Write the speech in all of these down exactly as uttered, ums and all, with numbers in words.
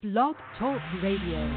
Blog Talk Radio.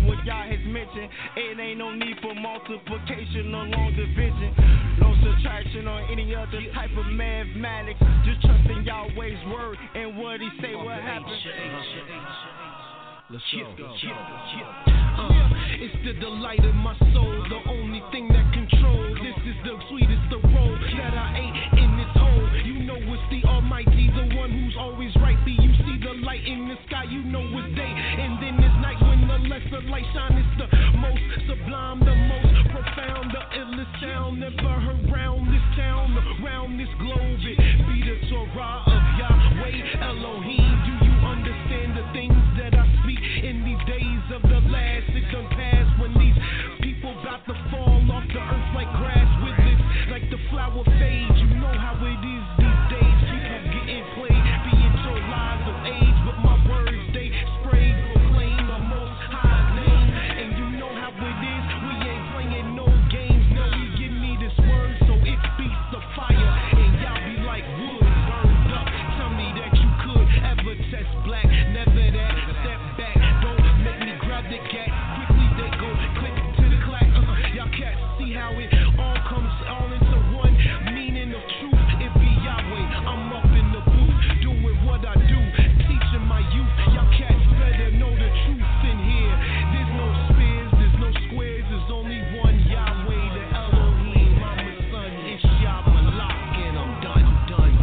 It ain't no need for multiplication, no long division, no subtraction. question on any other type of mathematics. Just trusting Yahweh's word and what he say will happen. Let's go. Uh, it's the delight of my soul, the only thing that controls. This is the sweetest of roll that I ate in this hole. You know it's the Almighty, the one who's always right. Be you see the light in the sky, you know it's day. And then it's night when the lesser light shine. It's the most sublime, the most profound, the illest sound never heard round this town, around this globe. It be the Torah of Yahweh Elohim. Do you understand the things that I speak in these days of the last? It done past when these people about to fall off the earth like grass with this, like the flower fades. You know how it is these days. People getting played, be it your lies of age, but my words they spray, proclaim the most high name. And you know how it is. We ain't playing no games. No, you give me this word, so it speaks the fire, and y'all be like wood burned up. Tell me that you could ever test black. Never that. Step back. Don't make me grab the gat. Quickly they go click to the clack. Uh, y'all cats see how it all comes all into one meaning of truth. It be Yahweh. I'm up in the booth doing what I do, teaching my youth. Y'all cats better know the truth in here. There's no spears, there's no squares. There's only one Yahweh, the Elohim. I'm the son, it's Yah Malak, and I'm done, done.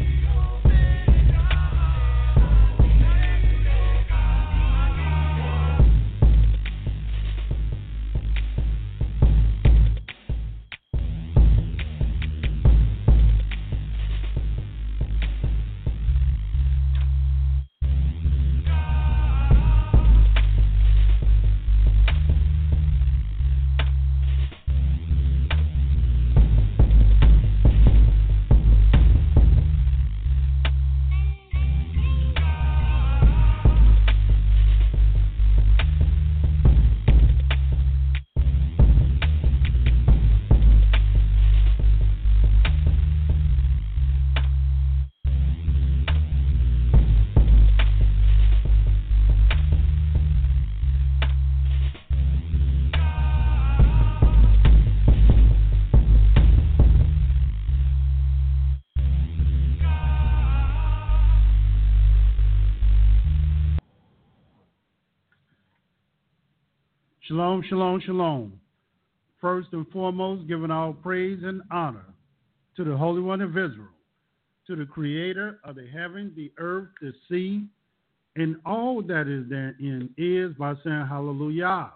Shalom, shalom, shalom. First and foremost, giving all praise and honor to the Holy One of Israel, to the Creator of the heaven, the earth, the sea, and all that is therein is by saying hallelujah.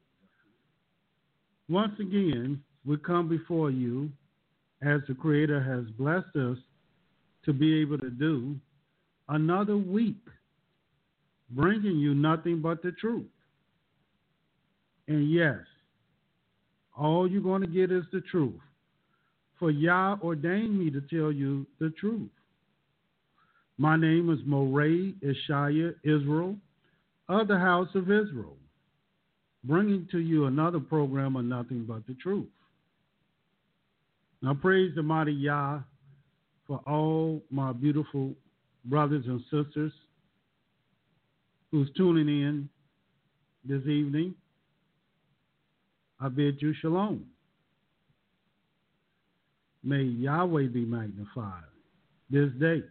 Once again, we come before you as the Creator has blessed us to be able to do another week, bringing you nothing but the truth. And yes, all you're going to get is the truth. For Yah ordained me to tell you the truth. My name is Moray Ishaya Israel of the House of Israel, bringing to you another program of nothing but the truth. Now praise the mighty Yah for all my beautiful brothers and sisters who's tuning in this evening. I bid you shalom. May Yahweh be magnified this day.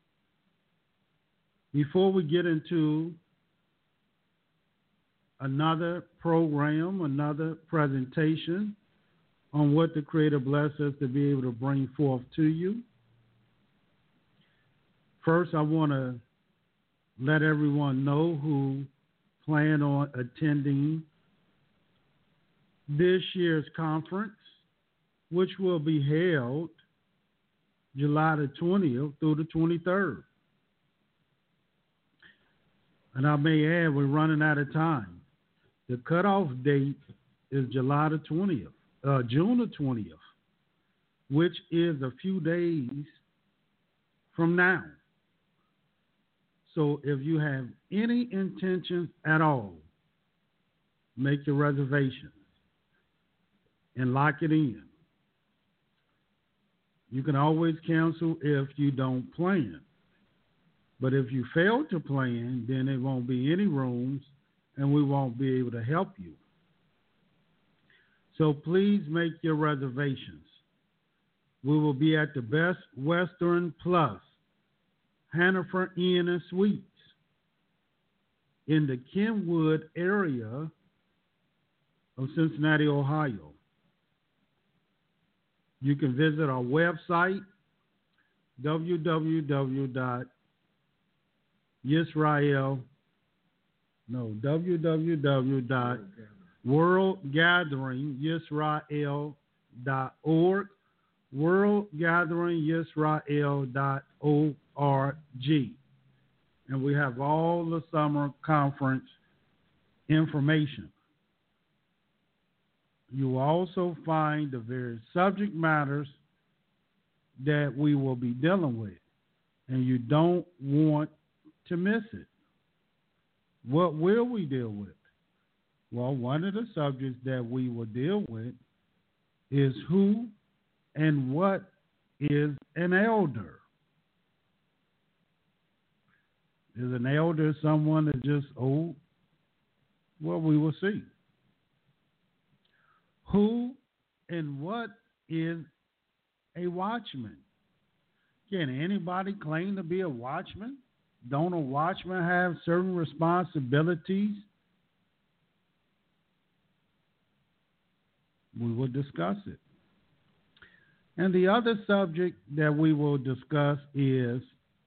Before we get into another program, another presentation on what the Creator blessed us to be able to bring forth to you, first I want to let everyone know who plan on attending this year's conference, which will be held July the twentieth through the twenty-third. And I may add, we're running out of time. The cutoff date is July the twentieth, uh, June the twentieth, which is a few days from now. So if you have any intentions at all, make your reservations and lock it in. You can always cancel if you don't plan. But if you fail to plan, then there won't be any rooms and we won't be able to help you. So please make your reservations. We will be at the Best Western Plus, Hannaford Inn and Suites in the Kenwood area of Cincinnati, Ohio. You can visit our website, w w w dot Yisrael, no, w w w dot world gathering yisrael dot org, world gathering yisrael dot org. And we have all the summer conference information. You will also find the various subject matters that we will be dealing with, and you don't want to miss it. What will we deal with? Well, one of the subjects that we will deal with is who and what is an elder. Is an elder someone that's just old? Well, we will see. Who and what is a watchman? Can anybody claim to be a watchman? Don't a watchman have certain responsibilities? We will discuss it. And the other subject that we will discuss is,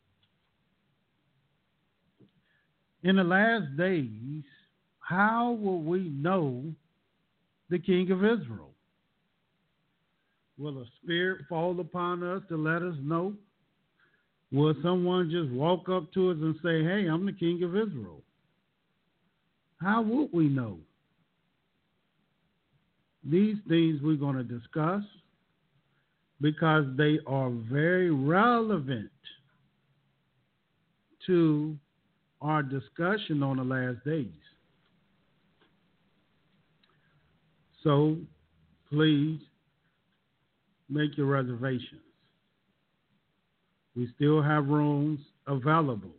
in the last days, how will we know the King of Israel? Will a spirit fall upon us to let us know? Will someone just walk up to us and say, hey, I'm the King of Israel? How would we know? These things we're going to discuss because they are very relevant to our discussion on the last days. So please make your reservations. We still have rooms available,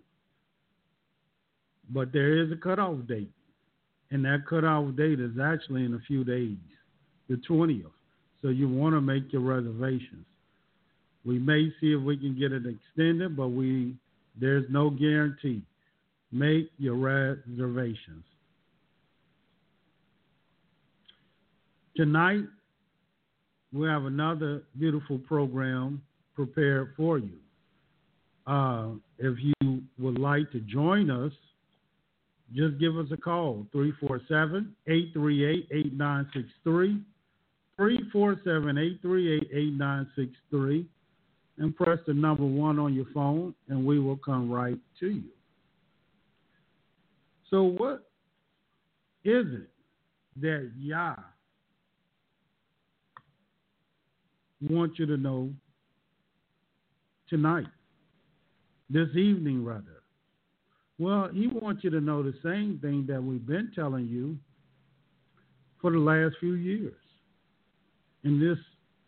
but there is a cutoff date, and that cutoff date is actually in a few days, the twentieth. So you want to make your reservations. We may see if we can get it extended, but we there's no guarantee. Make your reservations. Tonight, we have another beautiful program prepared for you. Uh, if you would like to join us, just give us a call, three four seven, eight three eight, eight nine six three, three four seven, eight three eight, eight nine six three, and press the number one on your phone, and we will come right to you. So what is it that Yah wants you to know tonight, this evening rather? Well, he wants you to know the same thing that we've been telling you for the last few years. And this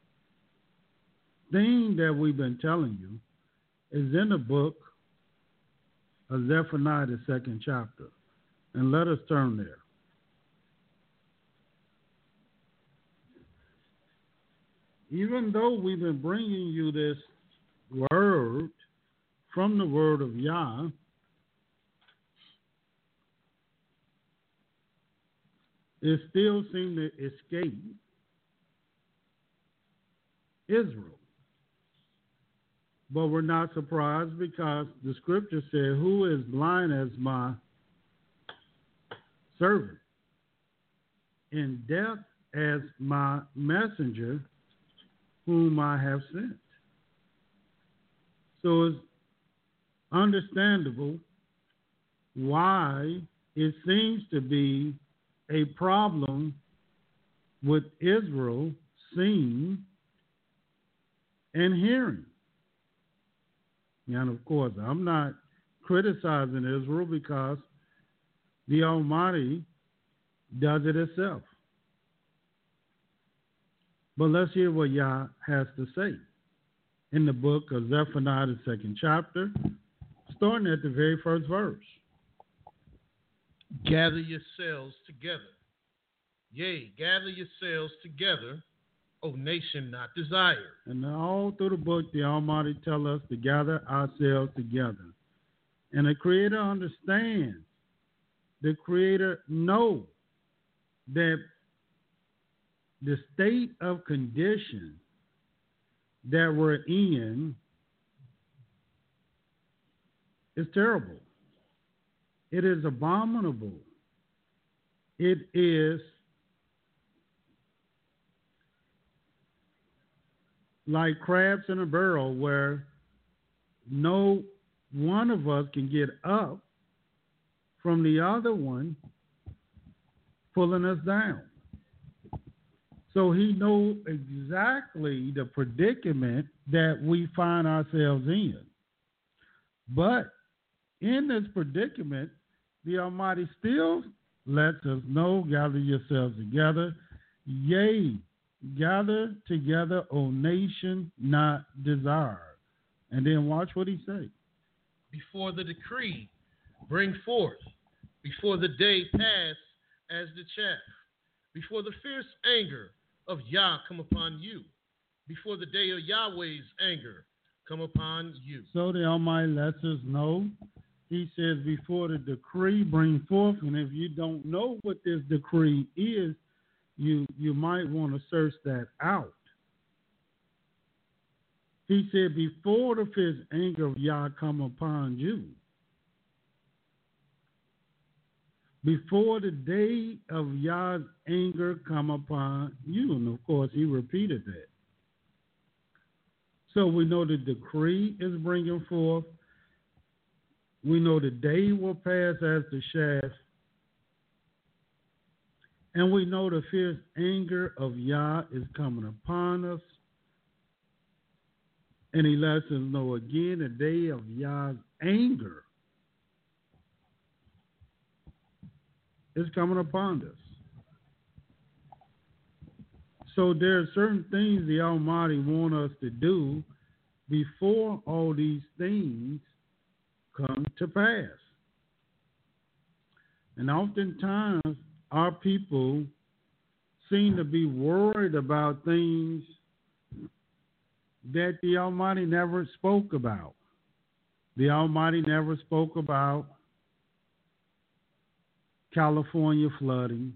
thing that we've been telling you is in the book of Zephaniah, the second chapter. And let us turn there. Even though we've been bringing you this word from the word of Yah, it still seemed to escape Israel. But we're not surprised because the scripture said, who is blind as my servant, and deaf as my messenger whom I have sent? So it's understandable why it seems to be a problem with Israel seeing and hearing. And of course, I'm not criticizing Israel because the Almighty does it itself. But let's hear what Yah has to say in the book of Zephaniah, the second chapter, starting at the very first verse. Gather yourselves together. Yea, gather yourselves together, O nation not desired. And all through the book, the Almighty tell us to gather ourselves together. And the Creator understands. The Creator knows that the state of condition that we're in is terrible. It is abominable. It is like crabs in a barrel where no one of us can get up from the other one pulling us down. So he knows exactly the predicament that we find ourselves in. But in this predicament, the Almighty still lets us know, gather yourselves together. Yea, gather together, O nation not desired. And then watch what he says. Before the decree bring forth, before the day pass as the chaff, before the fierce anger of Yah come upon you, before the day of Yahweh's anger come upon you. So the Almighty lets us know. He says before the decree bring forth, and if you don't know what this decree is, you you might want to search that out. He said before the fierce anger of Yah come upon you, before the day of Yah's anger come upon you. And of course, he repeated that. So we know the decree is bringing forth. We know the day will pass as the shaft. And we know the fierce anger of Yah is coming upon us. And he lets us know again the day of Yah's anger is coming upon us. So there are certain things the Almighty wants us to do before all these things come to pass. And oftentimes our people seem to be worried about things that the Almighty never spoke about. The Almighty never spoke about California flooding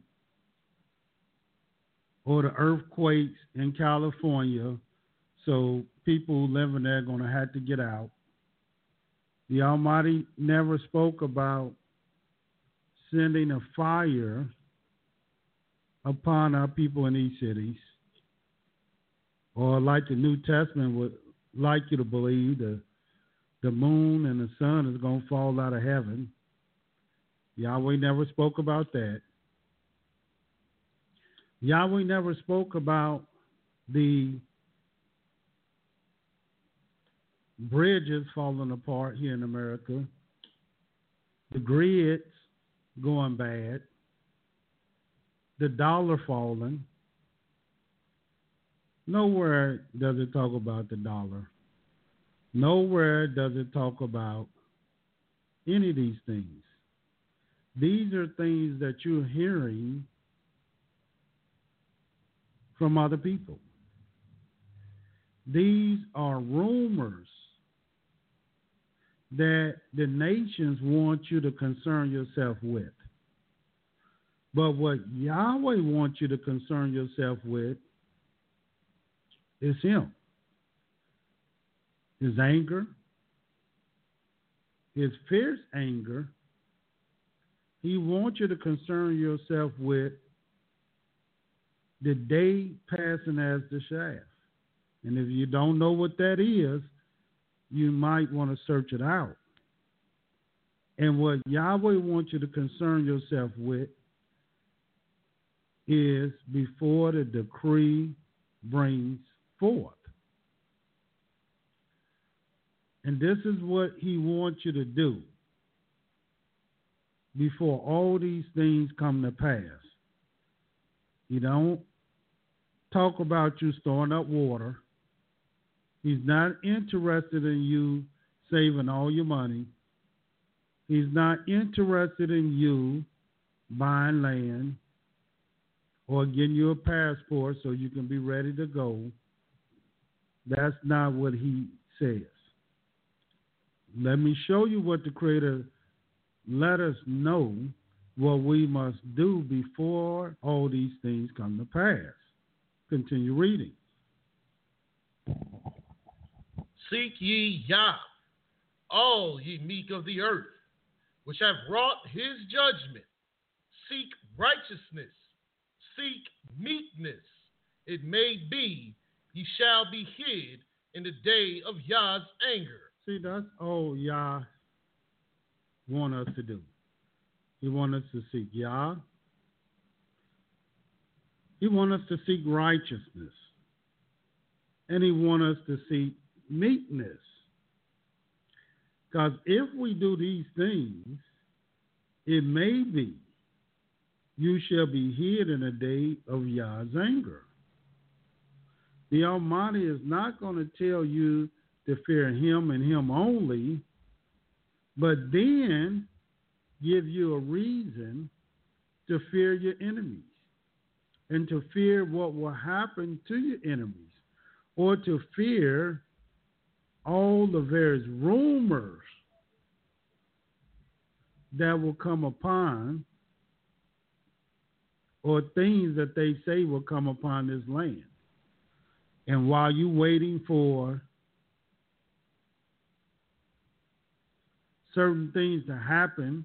or the earthquakes in California, so people living there are going to have to get out. The Almighty never spoke about sending a fire upon our people in these cities, or like the New Testament would like you to believe, the, the moon and the sun is going to fall out of heaven. Yahweh never spoke about that. Yahweh never spoke about the bridges falling apart here in America, the grids going bad, the dollar falling. Nowhere does it talk about the dollar. Nowhere does it talk about any of these things. These are things that you're hearing from other people. These are rumors that the nations want you to concern yourself with. But what Yahweh wants you to concern yourself with is Him. His anger, His fierce anger. He wants you to concern yourself with the day passing as the shaft. And if you don't know what that is, you might want to search it out. And what Yahweh wants you to concern yourself with is before the decree brings forth. And this is what He wants you to do before all these things come to pass. He don't talk about you storing up water. He's not interested in you saving all your money. He's not interested in you buying land or getting you a passport so you can be ready to go. That's not what he says. Let me show you what the Creator let us know what we must do before all these things come to pass. Continue reading. Seek ye Yah, all ye meek of the earth, which have wrought his judgment. Seek righteousness, seek meekness. It may be ye shall be hid in the day of Yah's anger. See, that's all Yah want us to do. He want us to seek Yah. He want us to seek righteousness. And he want us to seek meekness. Because if we do these things, it may be you shall be hid in a day of Yah's anger. The Almighty is not going to tell you to fear him and him only, but then give you a reason to fear your enemies and to fear what will happen to your enemies, or to fear all the various rumors that will come upon, or things that they say will come upon this land. And while you're waiting for certain things to happen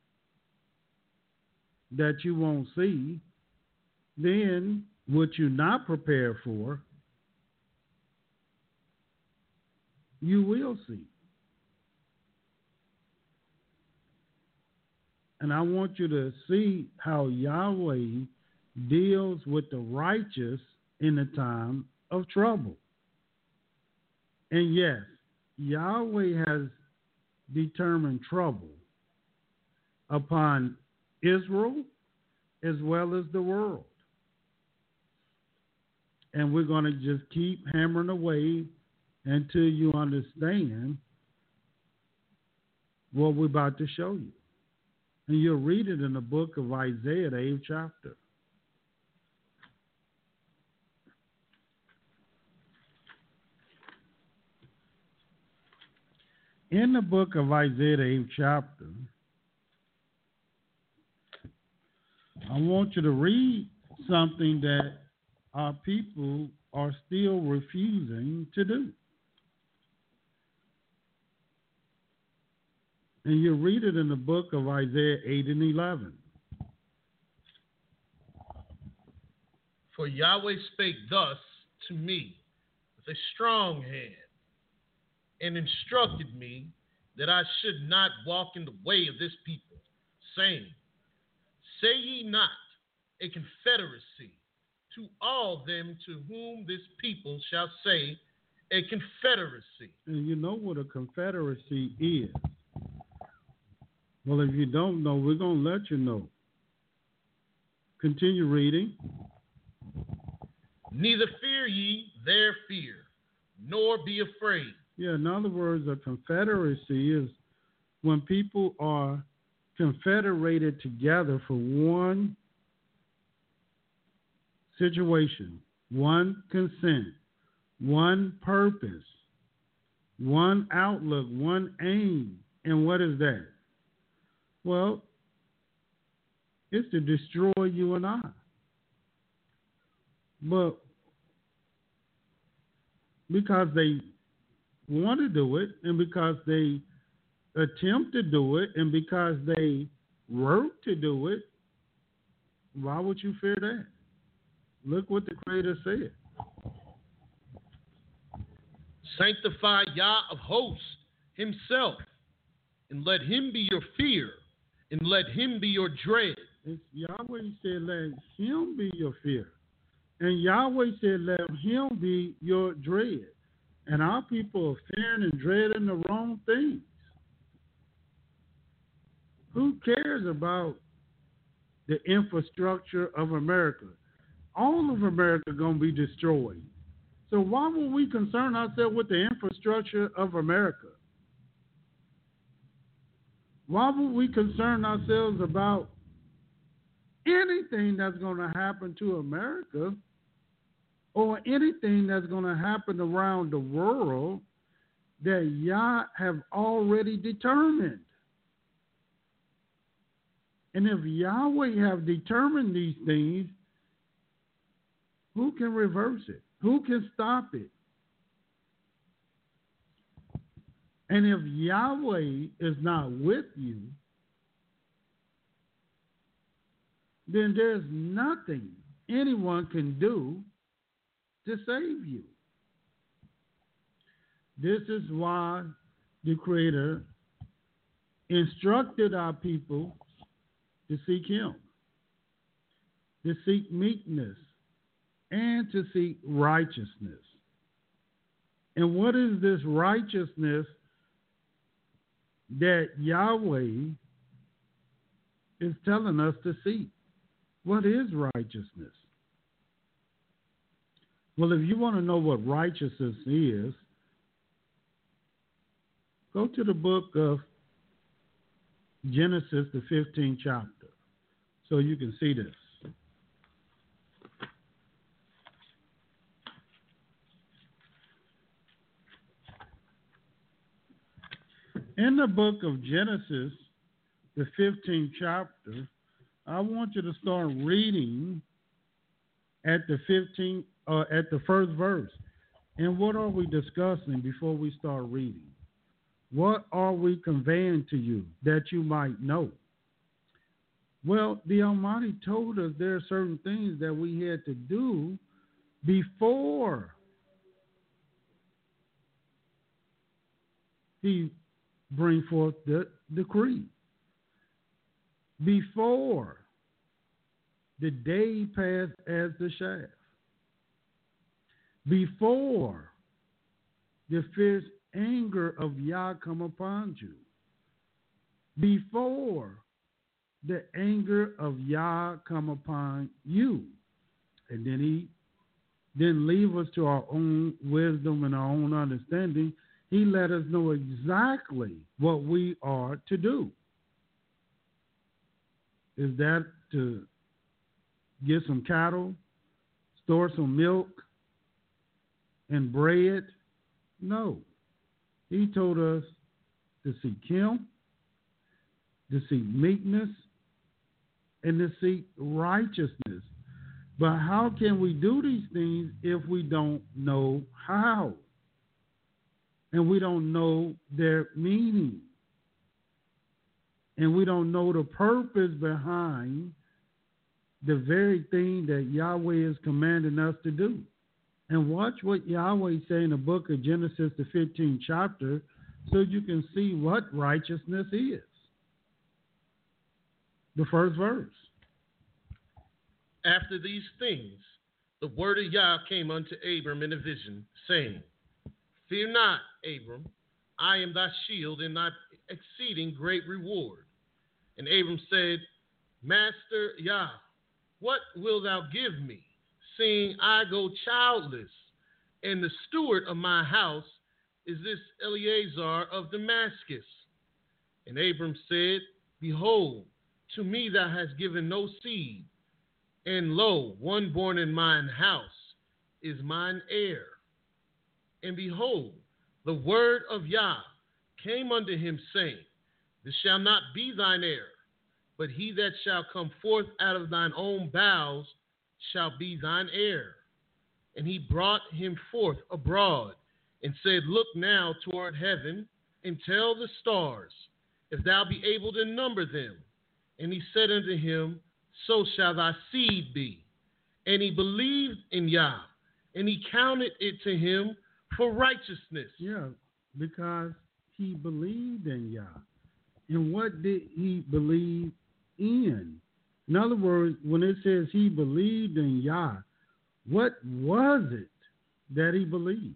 that you won't see, then what you're not prepared for, you will see. And I want you to see how Yahweh deals with the righteous in the time of trouble. And yes, Yahweh has determined trouble upon Israel as well as the world. And we're going to just keep hammering away until you understand what we're about to show you. And you'll read it in the book of Isaiah, the eighth chapter. In the book of Isaiah, the eighth chapter, I want you to read something that our people are still refusing to do. And you read it in the book of Isaiah eight and eleven. For Yahweh spake thus to me with a strong hand, and instructed me that I should not walk in the way of this people, saying, say ye not a confederacy to all them to whom this people shall say a confederacy. And you know what a confederacy is. Well, if you don't know, we're going to let you know. Continue reading. Neither fear ye their fear, nor be afraid. Yeah, in other words, a confederacy is when people are confederated together for one situation, one consent, one purpose, one outlook, one aim. And what is that? Well, it's to destroy you and I. But because they want to do it, and because they attempt to do it, and because they work to do it, why would you fear that? Look what the Creator said. Sanctify Yah of hosts himself, and let him be your fear, and let him be your dread. It's Yahweh said, let him be your fear. And Yahweh said, let him be your dread. And our people are fearing and dreading the wrong things. Who cares about the infrastructure of America? All of America is going to be destroyed. So why would we concern ourselves with the infrastructure of America? Why would we concern ourselves about anything that's going to happen to America or anything that's going to happen around the world that Yah have already determined. And if Yahweh have determined these things, who can reverse it? Who can stop it? And if Yahweh is not with you, then there's nothing anyone can do to save you. This is why the Creator instructed our people to seek Him, to seek meekness, and to seek righteousness. And what is this righteousness that Yahweh is telling us to seek? What is righteousness? Well, if you want to know what righteousness is, go to the book of Genesis, the fifteenth chapter, so you can see this. In the book of Genesis, the fifteenth chapter, I want you to start reading at the fifteenth, uh, at the first verse. And what are we discussing before we start reading? What are we conveying to you that you might know? Well, the Almighty told us there are certain things that we had to do before He bring forth the decree, before the day passed as the shaft, before the fierce anger of Yah come upon you, before the anger of Yah come upon you. And then He didn't leave us to our own wisdom and our own understanding. He let us know exactly what we are to do. Is that to get some cattle, store some milk, and bread? No. He told us to seek Him, to seek meekness, and to seek righteousness. But how can we do these things if we don't know how? And we don't know their meaning. And we don't know the purpose behind the very thing that Yahweh is commanding us to do. And watch what Yahweh say in the book of Genesis, the fifteenth chapter, so you can see what righteousness is. The first verse. After these things, the word of Yah came unto Abram in a vision, saying, Fear not, Abram, I am thy shield and thy exceeding great reward. And Abram said, Master Yah, what wilt thou give me, seeing I go childless, and the steward of my house is this Eleazar of Damascus? And Abram said, Behold, to me thou hast given no seed, and lo, one born in mine house is mine heir. And behold, the word of Yah came unto him, saying, This shall not be thine heir, but he that shall come forth out of thine own bowels shall be thine heir. And he brought him forth abroad, and said, Look now toward heaven, and tell the stars, if thou be able to number them. And he said unto him, So shall thy seed be. And he believed in Yah, and he counted it to him for righteousness. Yeah, because he believed in Yah. And what did he believe in? In other words, when it says he believed in Yah, what was it that he believed?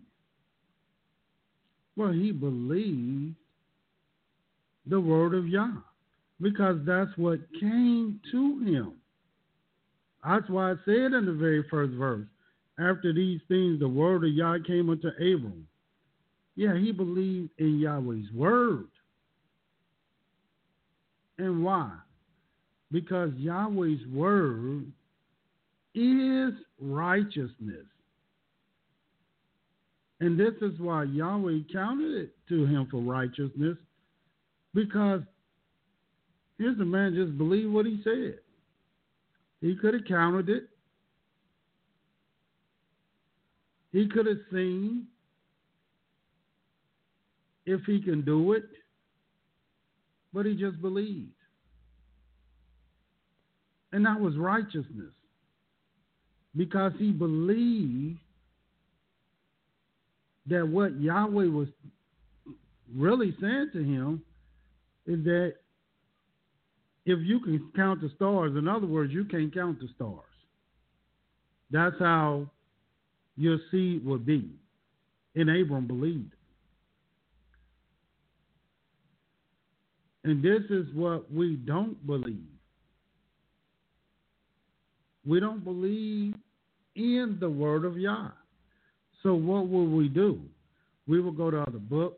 Well, he believed the word of Yah, because that's what came to him. That's why I said in the very first verse, after these things, the word of Yah came unto Abram. Yeah, he believed in Yahweh's word. And why? because Yahweh's word is righteousness. And this is why Yahweh counted it to him for righteousness, because here's a man just believed what he said. He could have counted it. He could have seen if he can do it, but he just believed. And that was righteousness, because he believed that what Yahweh was really saying to him is that if you can count the stars, in other words, you can't count the stars. That's how your seed would be. And Abram believed it. And this is what we don't believe. We don't believe in the word of Yah. So what will we do? We will go to other books.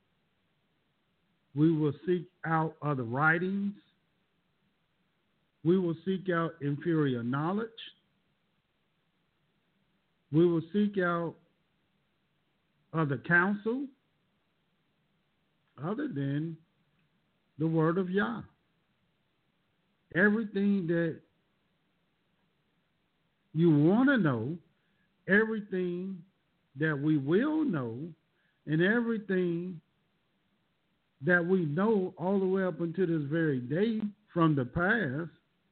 We will seek out other writings. We will seek out inferior knowledge. We will seek out other counsel other than the word of Yah. Everything that you want to know, everything that we will know, and everything that we know all the way up until this very day from the past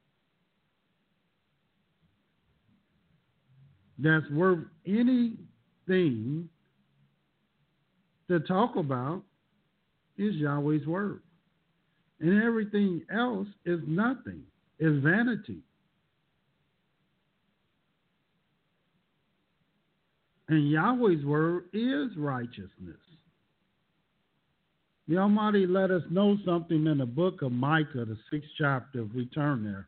that's worth anything to talk about is Yahweh's word. And everything else is nothing, is vanity. And Yahweh's word is righteousness. The Almighty let us know something in the book of Micah, the sixth chapter, if we turn there,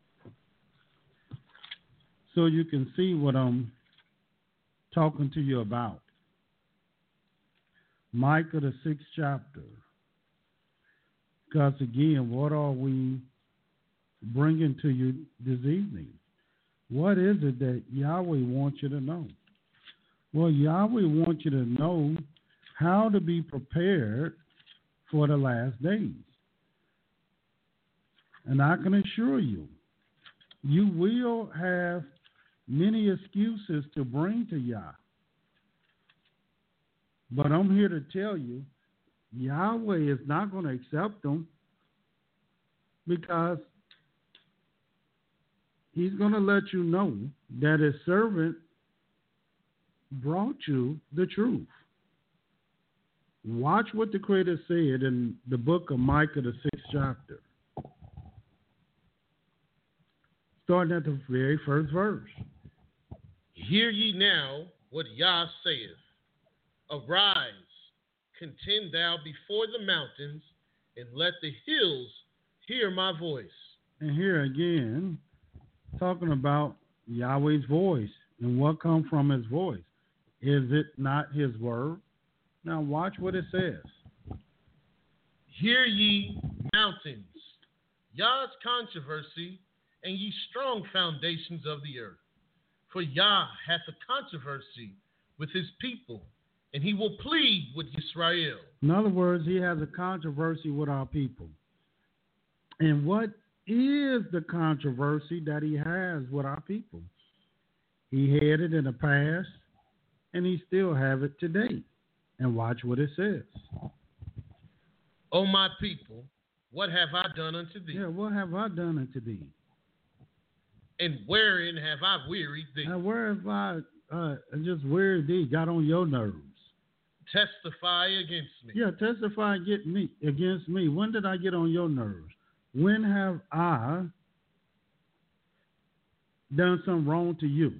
so you can see what I'm talking to you about. Micah, the sixth chapter. Because again, what are we bringing to you this evening? What is it that Yahweh wants you to know? Well, Yahweh wants you to know how to be prepared for the last days. And I can assure you, you will have many excuses to bring to Yah. But I'm here to tell you, Yahweh is not going to accept them, because he's going to let you know that his servant brought you the truth. Watch what the Creator said in the book of Micah, the sixth chapter. Starting at the very first verse. Hear ye now what Yah saith. Arise, contend thou before the mountains, and let the hills hear my voice. And here again, talking about Yahweh's voice and what comes from his voice. Is it not his word? Now watch what it says. Hear ye mountains, Yah's controversy, and ye strong foundations of the earth. For Yah hath a controversy with his people, and he will plead with Israel. In other words, he has a controversy with our people. And what is the controversy that he has with our people? He had it in the past, and he still have it today. And watch what it says. O my people, what have I done unto thee? Yeah, what have I done unto thee? And wherein have I wearied thee? Now, where have I uh, just wearied thee, got on your nerves? Testify against me. Yeah, testify against me, against me. When did I get on your nerves? When have I done something wrong to you?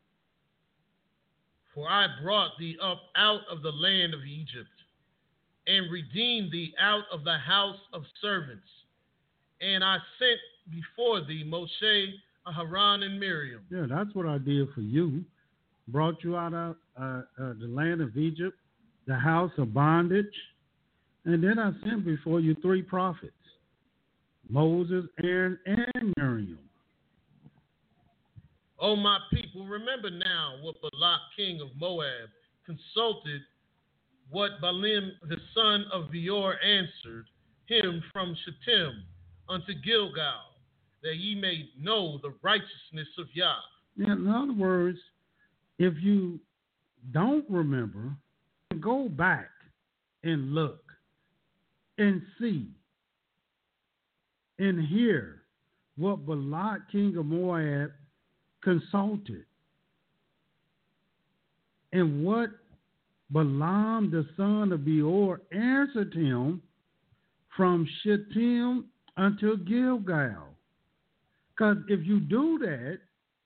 For I brought thee up out of the land of Egypt, and redeemed thee out of the house of servants. And I sent before thee Moshe, Aharon, and Miriam. Yeah, that's what I did for you. Brought you out of uh, uh, the land of Egypt, the house of bondage. And then I sent before you three prophets, Moses, Aaron, and Miriam. O my people, remember now what Balak, king of Moab, consulted, what Balaam, the son of Beor, answered him from Shittim unto Gilgal, that ye may know the righteousness of Yah. In other words, if you don't remember, go back and look and see and hear what Balak, king of Moab, consulted and what Balaam, the son of Beor, answered him from Shittim until Gilgal. Because if you do that,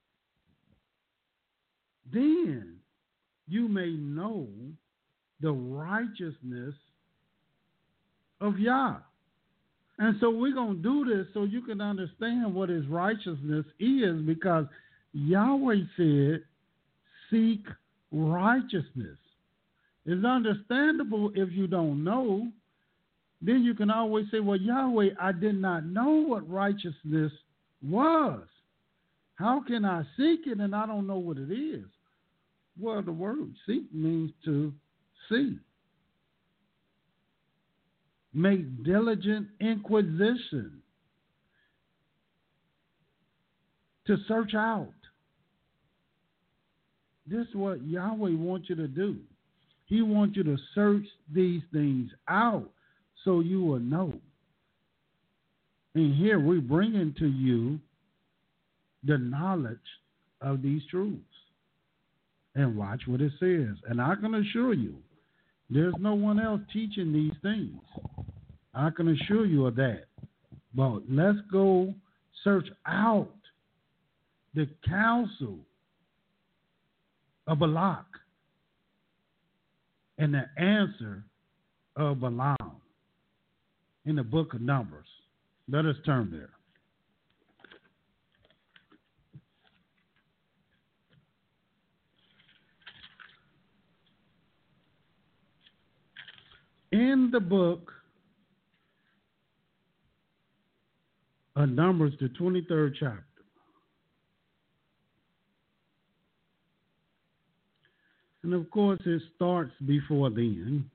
then you may know the righteousness of Yah. And so we're going to do this so you can understand what his righteousness is, because Yahweh said, seek righteousness. It's understandable if you don't know. Then you can always say, well, Yahweh, I did not know what righteousness was. How can I seek it and I don't know what it is? Well, the word seek means to see. Make diligent inquisition. To search out. This is what Yahweh wants you to do. He wants you to search these things out so you will know. And here we're bringing to you the knowledge of these truths. And watch what it says. And I can assure you, there's no one else teaching these things. I can assure you of that. But let's go search out the counsel of Balak and the answer of Balaam in the book of Numbers. Let us turn there. In the book of Numbers, the twenty-third chapter, and of course it starts before then,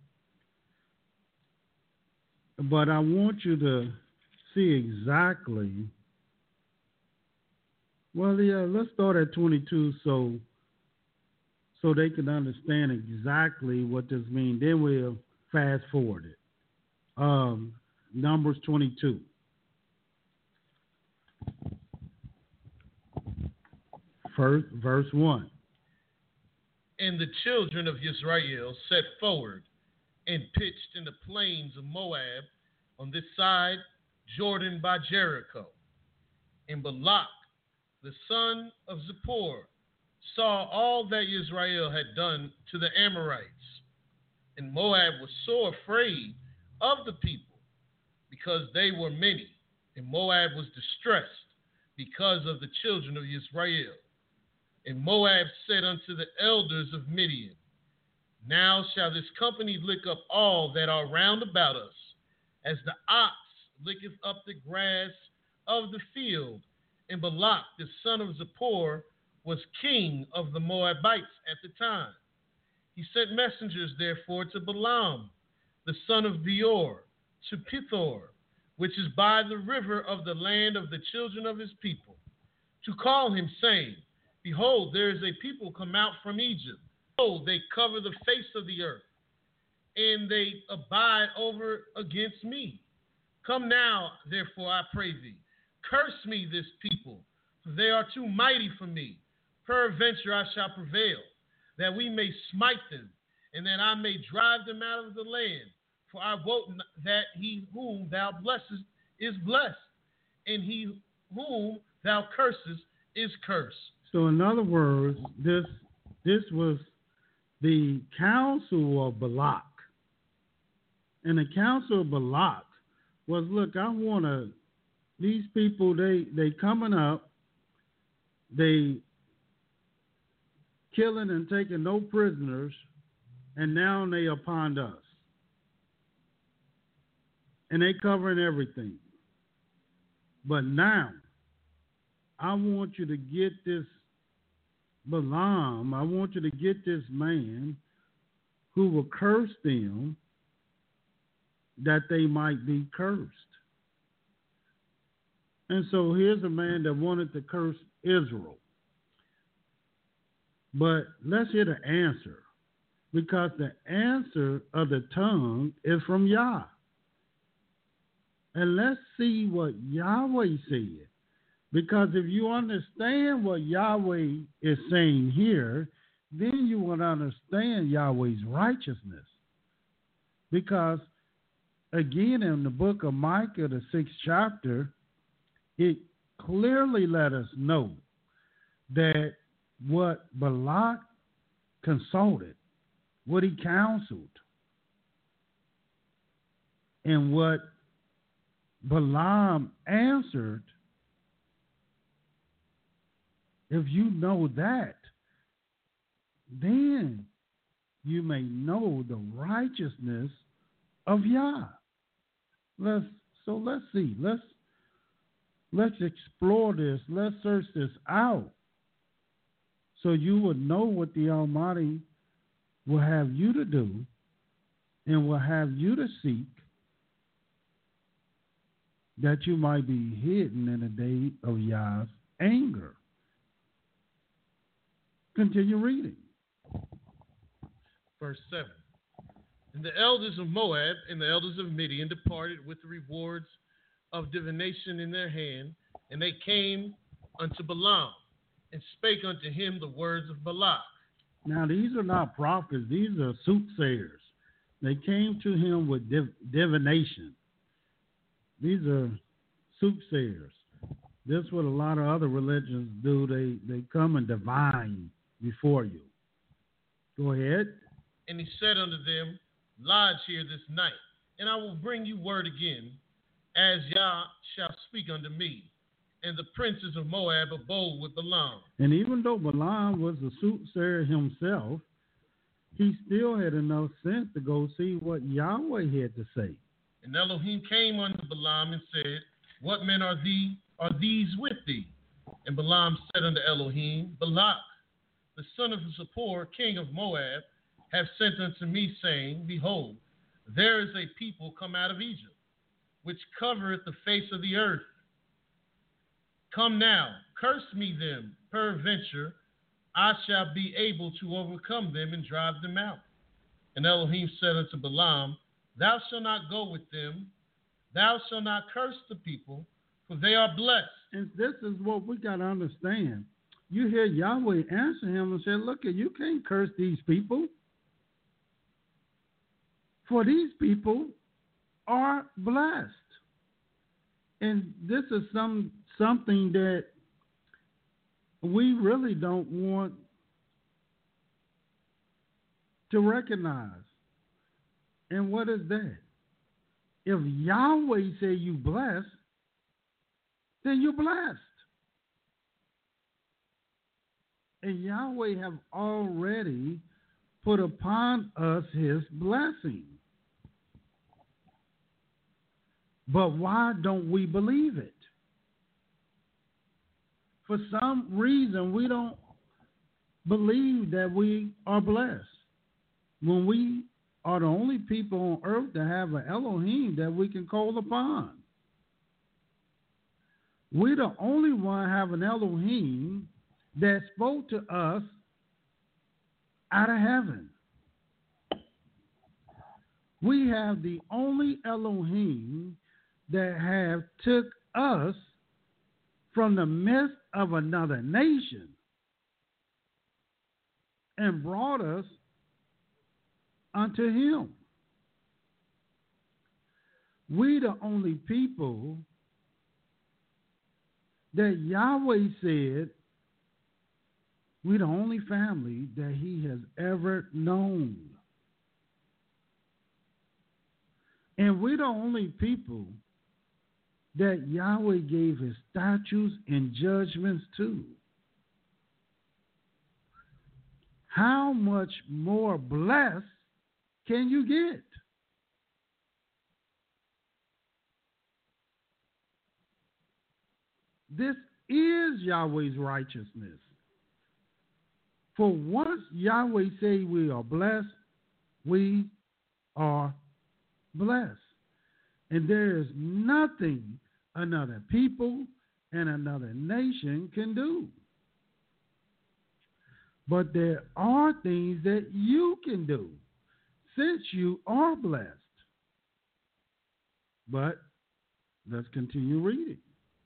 but I want you to see exactly, well, yeah, let's start at twenty-two so, so they can understand exactly what this means. Then we'll fast forward it. Um, Numbers twenty-two. First, verse one. And the children of Israel set forward and pitched in the plains of Moab on this side Jordan by Jericho. And Balak, the son of Zippor, saw all that Israel had done to the Amorites. And Moab was so afraid of the people because they were many. And Moab was distressed because of the children of Israel. And Moab said unto the elders of Midian, now shall this company lick up all that are round about us, as the ox licketh up the grass of the field. And Balak, the son of Zippor, was king of the Moabites at the time. He sent messengers, therefore, to Balaam, the son of Beor, to Pithor, which is by the river of the land of the children of his people, to call him, saying, behold, there is a people come out from Egypt. Behold, they cover the face of the earth, and they abide over against me. Come now, therefore, I pray thee, curse me this people, for they are too mighty for me. Peradventure I shall prevail, that we may smite them, and that I may drive them out of the land. For I wot that he whom thou blessest is blessed, and he whom thou cursest is cursed. So in other words, this this was the counsel of Balak. And the counsel of Balak was, look, I want to, these people, they, they coming up, they killing and taking no prisoners, and now they upon us. And they covering everything. But now, I want you to get this Balaam, I want you to get this man who will curse them that they might be cursed. And so here's a man that wanted to curse Israel. But let's hear the answer, because the answer of the tongue is from Yah. And let's see what Yahweh said. Because if you understand what Yahweh is saying here, then you will understand Yahweh's righteousness. Because, again, in the book of Micah, the sixth chapter, it clearly let us know that what Balak consulted, what he counseled, and what Balaam answered, if you know that, then you may know the righteousness of Yah. Let's so let's see. Let's let's explore this. Let's search this out, so you would know what the Almighty will have you to do and will have you to seek, that you might be hidden in the day of Yah's anger. Continue reading. Verse seven. And the elders of Moab and the elders of Midian departed with the rewards of divination in their hand, and they came unto Balaam and spake unto him the words of Balak. Now these are not prophets, these are soothsayers. They came to him with div- divination. These are soothsayers. This is what a lot of other religions do. They they come and divine before you. Go ahead. And he said unto them, Lodge here this night, and I will bring you word again, as Yah shall speak unto me. And the princes of Moab abode with Balaam. And even though Balaam was a soothsayer himself, he still had enough sense to go see what Yahweh had to say. And Elohim came unto Balaam and said, What men are thee are these with thee? And Balaam said unto Elohim, Balak, the son of Zippor, king of Moab, have sent unto me, saying, Behold, there is a people come out of Egypt, which covereth the face of the earth. Come now, curse me them, peradventure I shall be able to overcome them and drive them out. And Elohim said unto Balaam, Thou shalt not go with them, thou shalt not curse the people, for they are blessed. And this is what we got to understand. You hear Yahweh answer him and say, look, you can't curse these people, for these people are blessed. And this is some something that we really don't want to recognize. And what is that? If Yahweh say you blessed, then you're blessed. And Yahweh have already put upon us his blessing. But why don't we believe it? For some reason, we don't believe that we are blessed, when we are the only people on earth to have an Elohim that we can call upon. We're the only one have an Elohim that spoke to us out of heaven. We have the only Elohim that have took us from the midst of another nation and brought us unto him. We the only people that Yahweh said, we the only family that he has ever known. And we're the only people that Yahweh gave his statutes and judgments to. How much more blessed can you get? This is Yahweh's righteousness. For once Yahweh say we are blessed, we are blessed. And there is nothing another people and another nation can do. But there are things that you can do since you are blessed. But let's continue reading.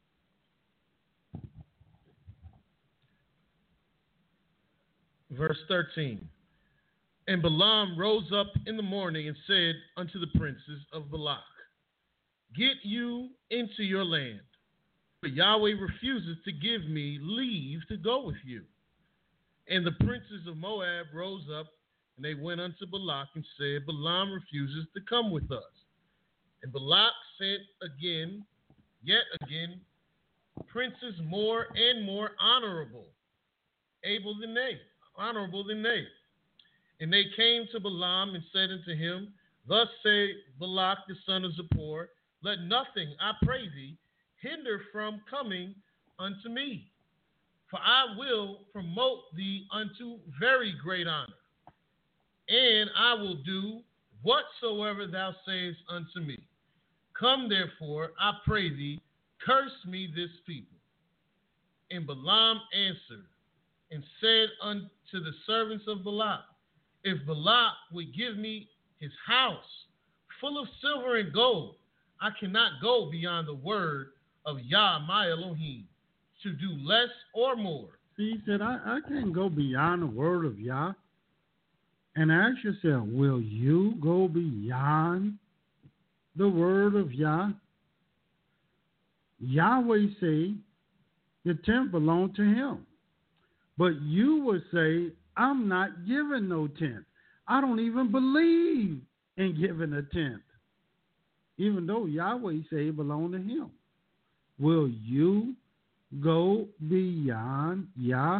Verse thirteen. And Balaam rose up in the morning and said unto the princes of Balak, Get you into your land, for Yahweh refuses to give me leave to go with you. And the princes of Moab rose up, and they went unto Balak and said, Balaam refuses to come with us. And Balak sent again, yet again, princes more and more honorable, able than they, honorable than they. And they came to Balaam and said unto him, Thus say Balak the son of Zippor, Let nothing, I pray thee, hinder from coming unto me. For I will promote thee unto very great honor, and I will do whatsoever thou sayest unto me. Come therefore, I pray thee, curse me this people. And Balaam answered and said unto the servants of Balak, If Balak would give me his house full of silver and gold, I cannot go beyond the word of Yah my Elohim, to do less or more. See, he said, I, I can't go beyond the word of Yah. And ask yourself, will you go beyond the word of Yah? Yahweh say the tenth belonged to him. But you would say, I'm not giving no tenth. I don't even believe in giving a tenth. Even though Yahweh say it belonged to him. Will you go beyond Yah?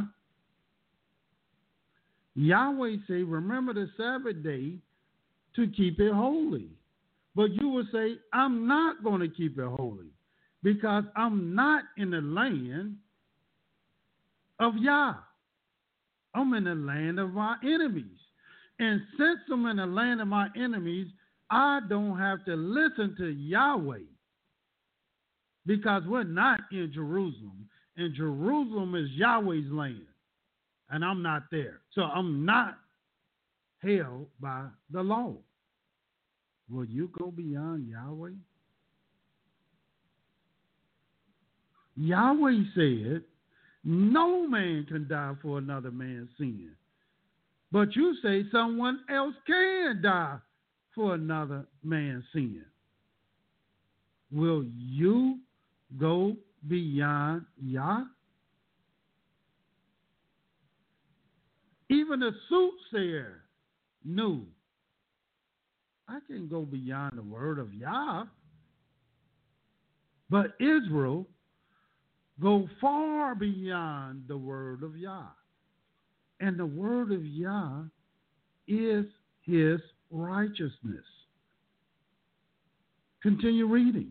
Yahweh say, remember the Sabbath day to keep it holy. But you will say, I'm not going to keep it holy because I'm not in the land of Yah. I'm in the land of my enemies. And since I'm in the land of my enemies, I don't have to listen to Yahweh. Because we're not in Jerusalem. And Jerusalem is Yahweh's land. And I'm not there. So I'm not held by the law. Will you go beyond Yahweh? Yahweh said, no man can die for another man's sin. But you say someone else can die for another man's sin. Will you go beyond Yah? Even the soothsayer knew, I can't go beyond the word of Yah. But Israel go far beyond the word of Yah. And the word of Yah is his righteousness. Continue reading.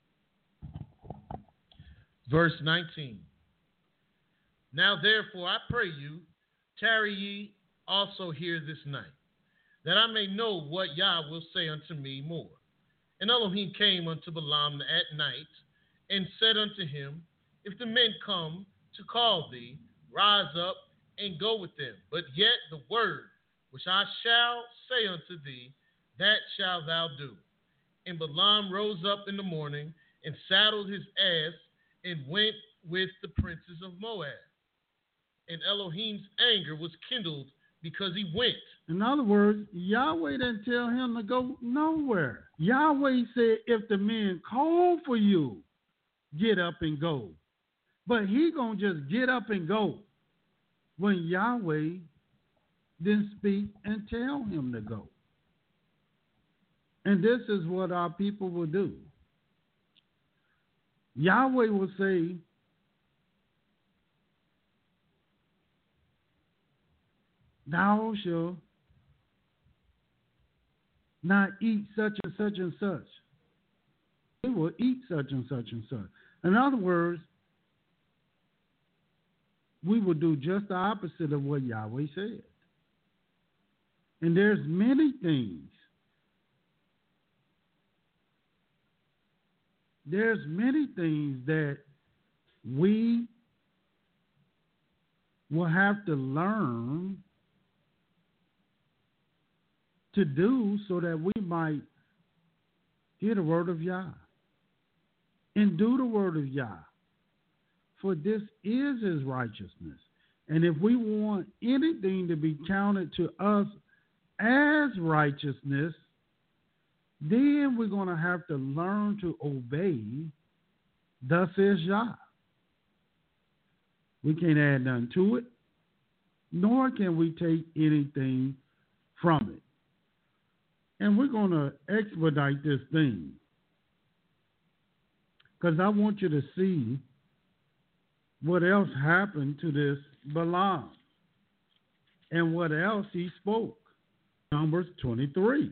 Verse nineteen. Now therefore I pray you, tarry ye also here this night, that I may know what Yah will say unto me more. And Elohim came unto Balaam at night, and said unto him, If the men come to call thee, rise up and go with them. But yet the word which I shall say unto thee, that shalt thou do. And Balaam rose up in the morning, and saddled his ass, and went with the princes of Moab. And Elohim's anger was kindled because he went. In other words, Yahweh didn't tell him to go nowhere. Yahweh said, if the men call for you, get up and go. But he gonna just get up and go when Yahweh didn't speak and tell him to go. And this is what our people will do. Yahweh will say, thou shalt not eat such and such and such. They will eat such and such and such. In other words, we will do just the opposite of what Yahweh said. And there's many things. There's many things that we will have to learn to do so that we might hear the word of Yah and do the word of Yah. For this is his righteousness. And if we want anything to be counted to us as righteousness, then we're going to have to learn to obey, thus says Yah. We can't add nothing to it, nor can we take anything from it. And we're going to expedite this thing, because I want you to see what else happened to this Balaam and what else he spoke. Numbers twenty-three,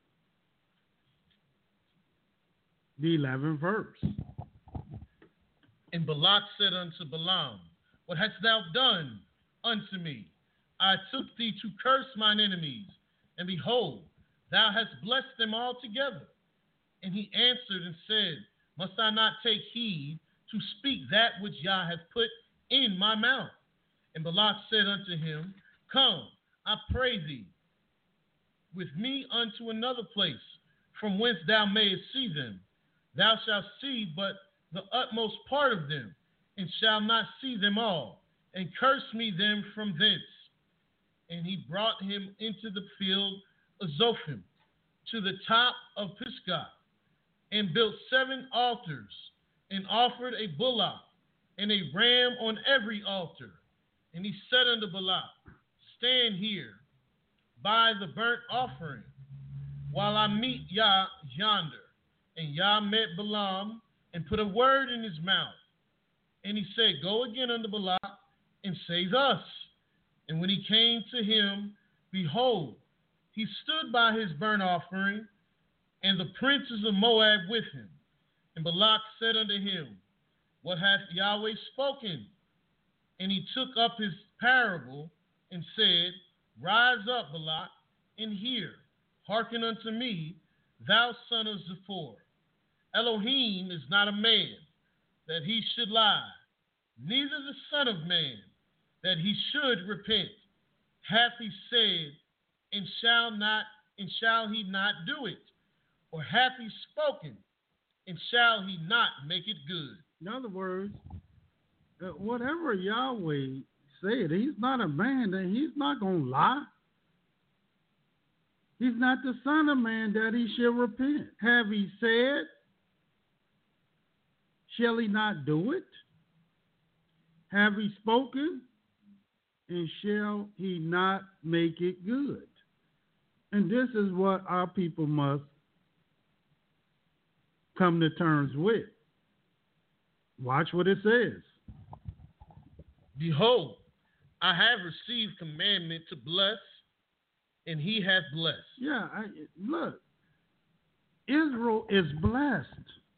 the eleventh verse. And Balak said unto Balaam, what hast thou done unto me? I took thee to curse mine enemies, and behold, thou hast blessed them altogether. And he answered and said, must I not take heed to speak that which Yah hath put in my mouth? And Balak said unto him, come, I pray thee, with me unto another place, from whence thou mayest see them. Thou shalt see but the utmost part of them, and shalt not see them all, and curse me them from thence. And he brought him into the field of Zophim, to the top of Pisgah, and built seven altars, and offered a bullock and a ram on every altar. And he said unto Balak, stand here by the burnt offering, while I meet Yah yonder. And Yah met Balaam, and put a word in his mouth. And he said, go again unto Balak, and say thus. And when he came to him, behold, he stood by his burnt offering, and the princes of Moab with him. And Balak said unto him, what hath Yahweh spoken? And he took up his parable, and said, rise up, Balak, and hear. Hearken unto me, thou son of Zippor. Elohim is not a man, that he should lie, neither the son of man, that he should repent. Hath he said, and shall not, and shall he not do it? Or hath he spoken, and shall he not make it good? In other words, uh, whatever Yahweh said, he's not a man, that he's not going to lie. He's not the son of man that he shall repent. Have he said, shall he not do it? Have he spoken, and shall he not make it good? And this is what our people must come to terms with. Watch what it says. Behold, I have received commandment to bless, and he hath blessed. Yeah, I, look, Israel is blessed.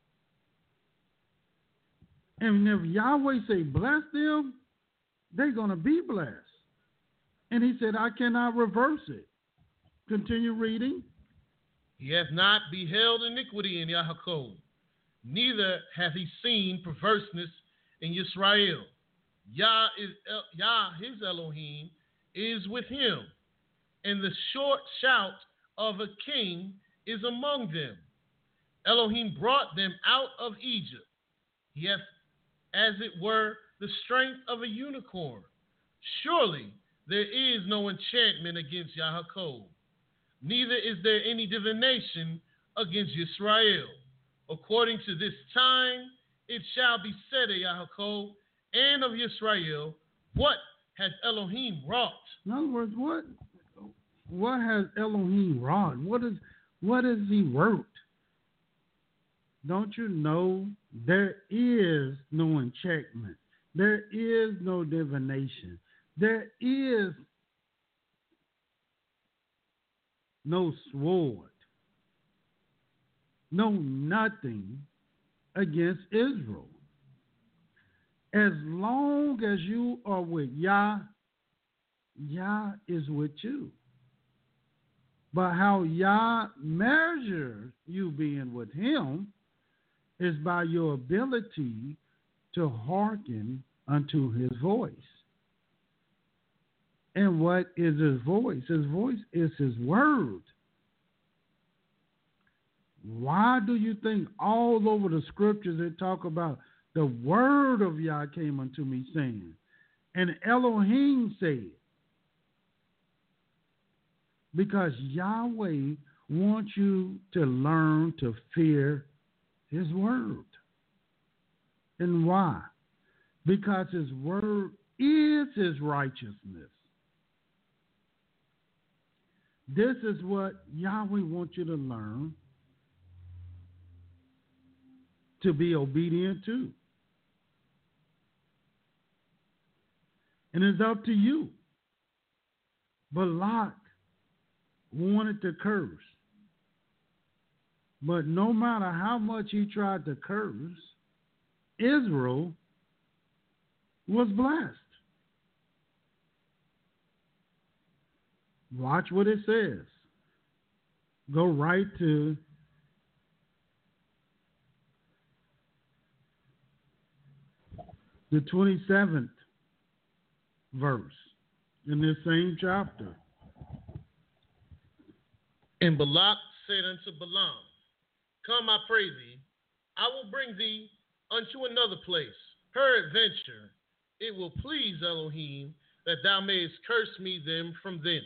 And if Yahweh say bless them, they're going to be blessed. And he said, I cannot reverse it. Continue reading. He hath not beheld iniquity in Yaakov, neither hath he seen perverseness in Yisrael. Yah, is El, Yah, his Elohim, is with him, and the short shout of a king is among them. Elohim brought them out of Egypt. He hath, as it were, the strength of a unicorn. Surely there is no enchantment against Yaakov, neither is there any divination against Yisrael. According to this time, it shall be said of Yaakov and of Yisrael, what has Elohim wrought? In other words, what what has Elohim wrought? What is what has he worked? Don't you know there is no enchantment? There is no divination. There is no sword, no nothing against Israel. As long as you are with Yah, Yah is with you. But how Yah measures you being with him is by your ability to hearken unto his voice. And what is his voice? His voice is his word. Why do you think all over the scriptures they talk about the word of Yah came unto me saying, and Elohim said? Because Yahweh wants you to learn to fear his word. And why? Because his word is his righteousness. This is what Yahweh wants you to learn to be obedient to. And it's up to you. Balak wanted to curse. But no matter how much he tried to curse, Israel was blessed. Watch what it says. Go right to the twenty-seventh verse in this same chapter. And Balak said unto Balaam, Come, I pray thee, I will bring thee unto another place. Peradventure, it will please Elohim that thou mayest curse me them from thence.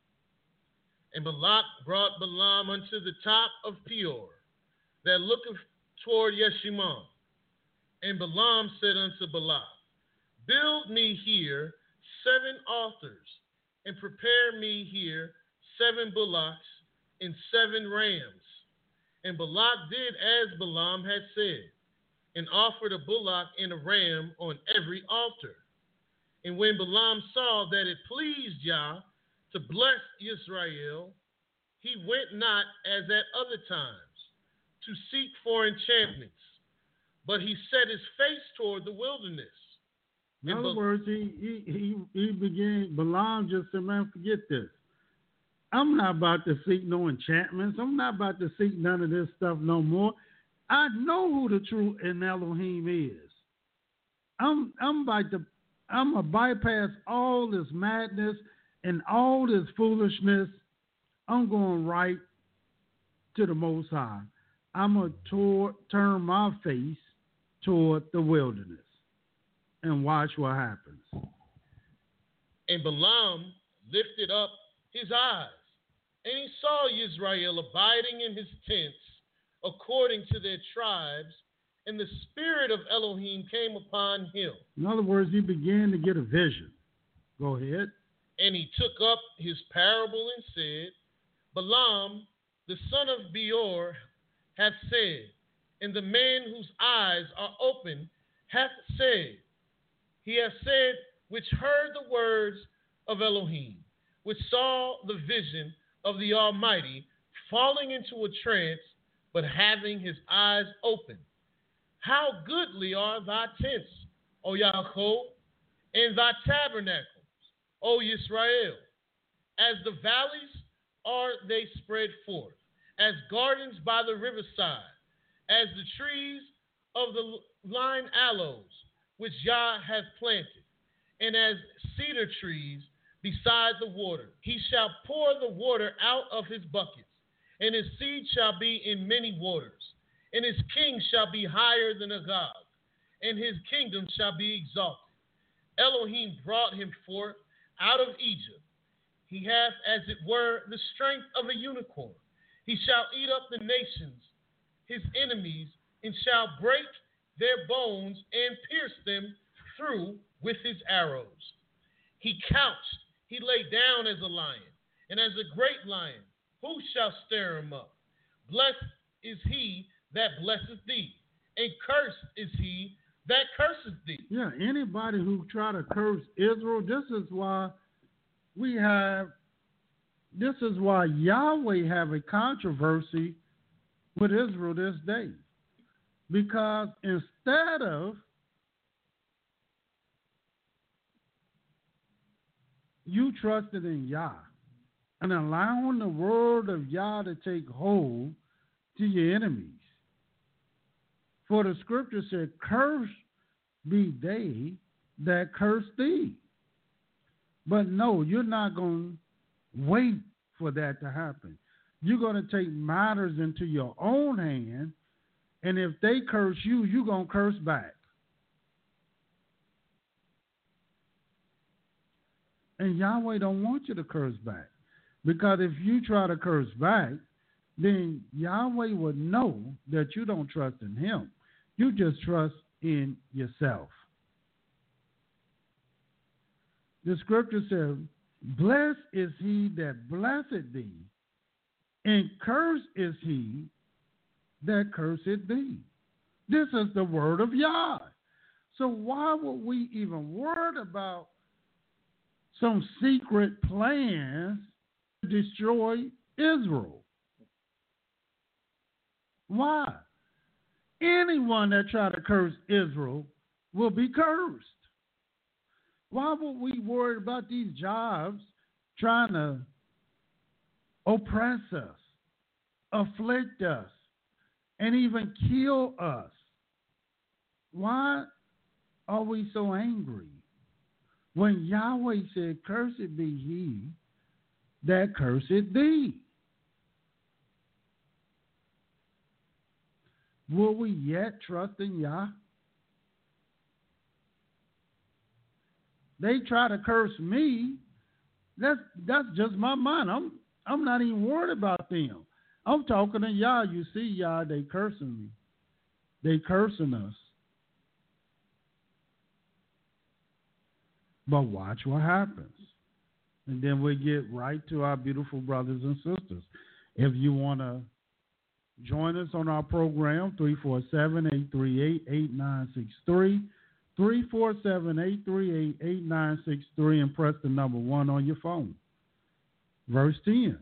And Balak brought Balaam unto the top of Peor, that looketh toward Yeshimon. And Balaam said unto Balak, Build me here seven altars, and prepare me here seven bullocks and seven rams. And Balak did as Balaam had said, and offered a bullock and a ram on every altar. And when Balaam saw that it pleased Yah to bless Israel, he went not as at other times to seek for enchantments, but he set his face toward the wilderness. In other words, he, he, he, he began, Balaam just said, man, forget this. I'm not about to seek no enchantments. I'm not about to seek none of this stuff no more. I know who the true and Elohim is. I'm I'm about to I'm gonna bypass all this madness and all this foolishness. I'm going right to the Most High. I'm gonna tor- turn my face toward the wilderness and watch what happens. And Balaam lifted up his eyes, and he saw Israel abiding in his tents according to their tribes, and the spirit of Elohim came upon him. In other words, he began to get a vision. Go ahead. And he took up his parable and said, Balaam, the son of Beor, hath said, and the man whose eyes are open hath said, he hath said, which heard the words of Elohim, which saw the vision of the Almighty, falling into a trance, but having his eyes open. How goodly are thy tents, O Yaakov, and thy tabernacles, O Yisrael. As the valleys are they spread forth, as gardens by the riverside, as the trees of the line aloes, which Yah hath planted, and as cedar trees beside the water. He shall pour the water out of his buckets, and his seed shall be in many waters, and his king shall be higher than Agag, and his kingdom shall be exalted. Elohim brought him forth out of Egypt. He hath, as it were, the strength of a unicorn. He shall eat up the nations, his enemies, and shall break their bones and pierce them through with his arrows. He couched, he lay down as a lion, and as a great lion. Who shall stir him up? Blessed is he that blesseth thee, and cursed is he that curseth thee. Yeah, anybody who try to curse Israel, this is why we have, this is why Yahweh have a controversy with Israel this day. Because instead of you trusted in Yah and allowing the word of Yah to take hold to your enemies. For the scripture said, cursed be they that curse thee. But no, you're not going to wait for that to happen. You're going to take matters into your own hand, and if they curse you, you're going to curse back. And Yahweh don't want you to curse back. Because if you try to curse back, then Yahweh would know that you don't trust in him. You just trust in yourself. The scripture says, blessed is he that blesseth thee, and cursed is he that curseth thee. This is the word of Yah. So why would we even worry about some secret plans to destroy Israel? Why? Anyone that try to curse Israel will be cursed. Why would we worry about these jobs trying to oppress us, afflict us, and even kill us? Why are we so angry? When Yahweh said, cursed be he that curseth thee. Will we yet trust in Yah? They try to curse me. That's that's just my mind. I'm I'm not even worried about them. I'm talking to Yah. You see, Yah, they cursing me. They cursing us. But watch what happens. And then we get right to our beautiful brothers and sisters. If you want to join us on our program, three four seven, eight three eight, eight nine six three, three four seven, eight three eight, eight nine six three, and press the number one on your phone. Verse ten.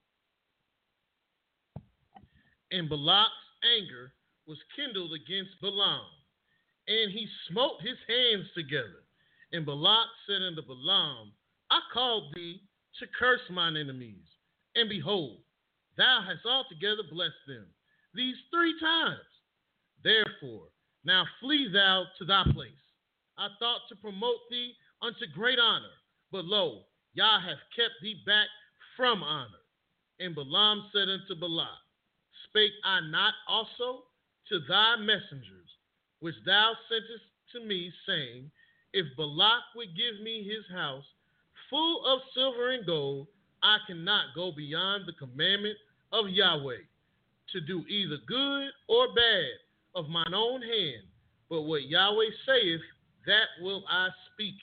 And Balak's anger was kindled against Balaam, and he smote his hands together. And Balak said unto Balaam, I called thee to curse mine enemies, and behold, thou hast altogether blessed them these three times. Therefore, now flee thou to thy place. I thought to promote thee unto great honor, but lo, Yah hath kept thee back from honor. And Balaam said unto Balak, spake I not also to thy messengers, which thou sentest to me, saying, if Balak would give me his house full of silver and gold, I cannot go beyond the commandment of Yahweh, to do either good or bad of mine own hand. But what Yahweh saith, that will I speak.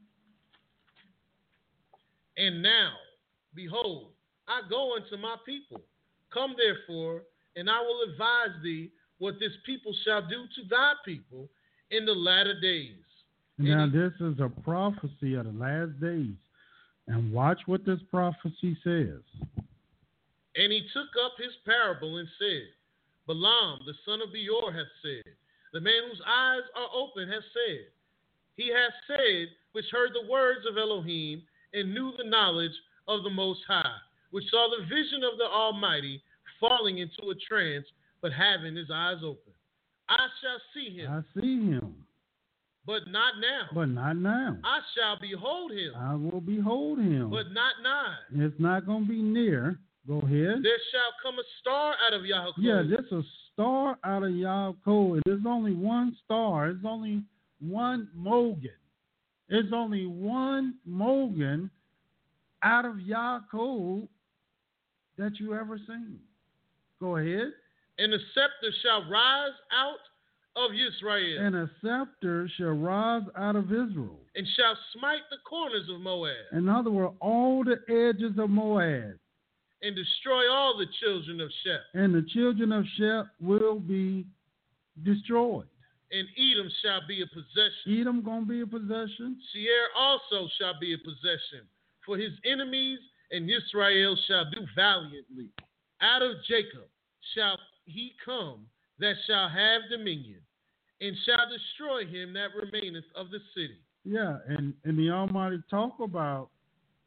And now, behold, I go unto my people. Come therefore, and I will advise thee what this people shall do to thy people in the latter days. Now, this is a prophecy of the last days. And watch what this prophecy says. And he took up his parable and said, Balaam, the son of Beor, hath said, the man whose eyes are open hath said, he hath said, which heard the words of Elohim, and knew the knowledge of the Most High, which saw the vision of the Almighty, falling into a trance, but having his eyes open. I shall see him. I see him. But not now. But not now. I shall behold him. I will behold him. But not nigh. It's not going to be near. Go ahead. There shall come a star out of Yaakov. Yeah, there's a star out of Yaakov. There's only one star. It's only one Mogan. It's only one Mogan out of Yaakov that you ever seen. Go ahead. And the scepter shall rise out of Israel. And a scepter shall rise out of Israel. And shall smite the corners of Moab. In other words, all the edges of Moab. And destroy all the children of Sheph. And the children of Sheph will be destroyed. And Edom shall be a possession. Edom going to be a possession. Seir also shall be a possession for his enemies, and Israel shall do valiantly. Out of Jacob shall he come that shall have dominion, and shall destroy him that remaineth of the city. Yeah, and, and the Almighty talk about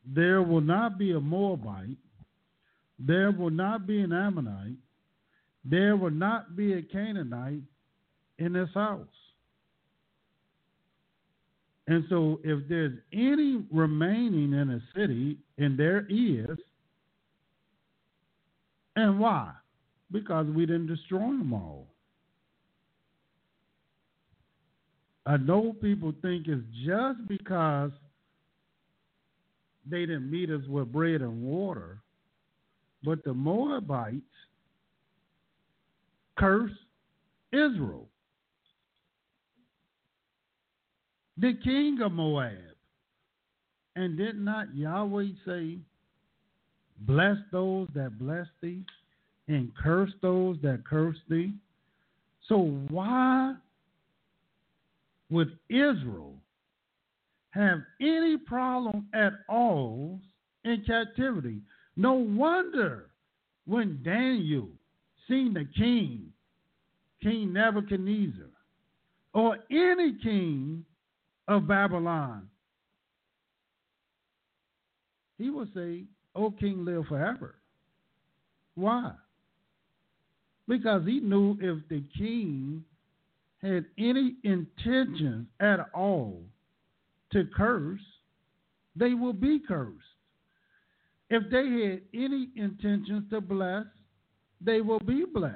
there will not be a Moabite, there will not be an Ammonite, there will not be a Canaanite in this house. And so if there's any remaining in a city, and there is, and why? Because we didn't destroy them all. I know people think it's just because they didn't meet us with bread and water, but the Moabites cursed Israel, the king of Moab. And did not Yahweh say, bless those that bless thee, and curse those that curse thee? So why would Israel have any problem at all in captivity? No wonder when Daniel seen the king, King Nebuchadnezzar, or any king of Babylon, he would say, "O king, live forever." Why? Because he knew if the king had any intentions at all to curse, they will be cursed. If they had any intentions to bless, they will be blessed.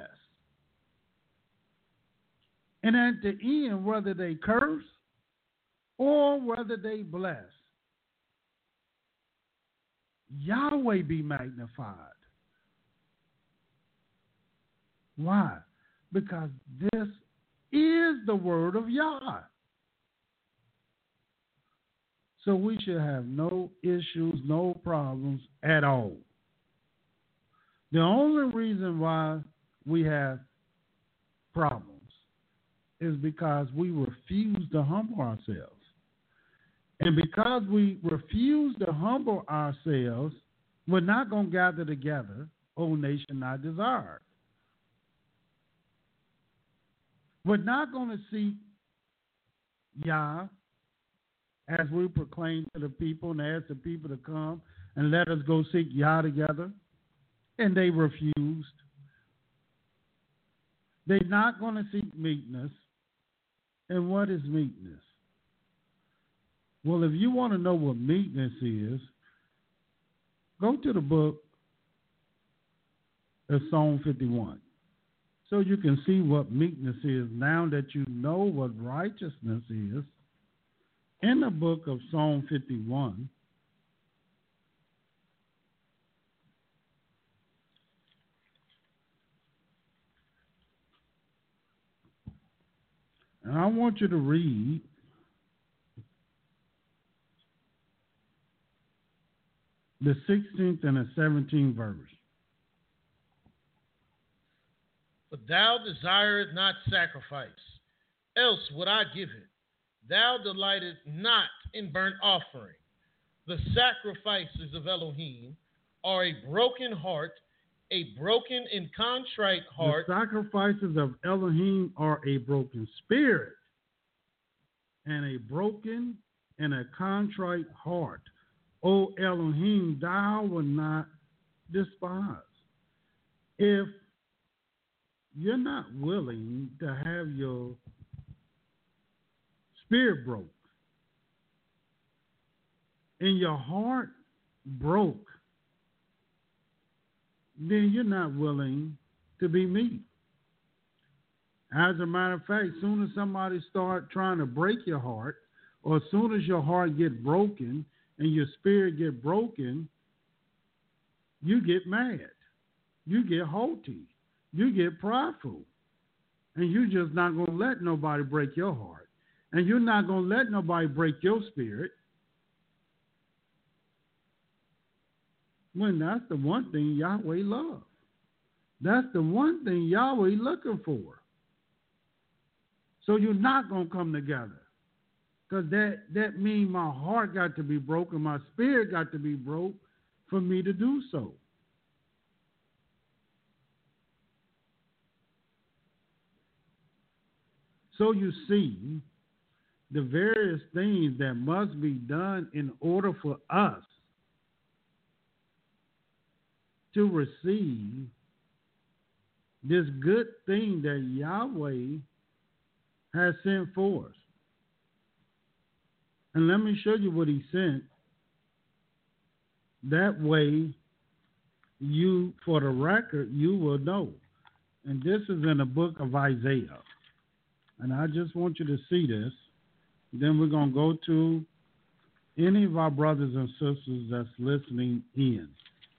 And at the end, whether they curse or whether they bless, Yahweh be magnified. Why? Because this is the word of Yah. So we should have no issues, no problems at all. The only reason why we have problems is because we refuse to humble ourselves. And because we refuse to humble ourselves, we're not going to gather together, O nation not desired. We're not going to seek Yah as we proclaim to the people and ask the people to come and let us go seek Yah together. And they refused. They're not going to seek meekness. And what is meekness? Well, if you want to know what meekness is, go to the book of Psalm fifty-one. So you can see what meekness is now that you know what righteousness is. In the book of Psalm fifty-one, and I want you to read the sixteenth and the seventeenth verse. But thou desirest not sacrifice, else would I give it. Thou delightest not in burnt offering. The sacrifices of Elohim are a broken heart, a broken and contrite heart. The sacrifices of Elohim are a broken spirit, and a broken and a contrite heart. O Elohim, thou wilt not despise. If you're not willing to have your spirit broke and your heart broke, then you're not willing to be meek. As a matter of fact, as soon as somebody start trying to break your heart, or as soon as your heart get broken and your spirit get broken, you get mad, you get haughty, you get prideful, and you're just not going to let nobody break your heart, and you're not going to let nobody break your spirit. When that's the one thing Yahweh loves. That's the one thing Yahweh looking for. So you're not going to come together. Because that, that means my heart got to be broken, my spirit got to be broke for me to do so. So you see the various things that must be done in order for us to receive this good thing that Yahweh has sent for us. And let me show you what he sent. That way, you, for the record, you will know. And this is in the book of Isaiah. And I just want you to see this. Then we're going to go to any of our brothers and sisters that's listening in.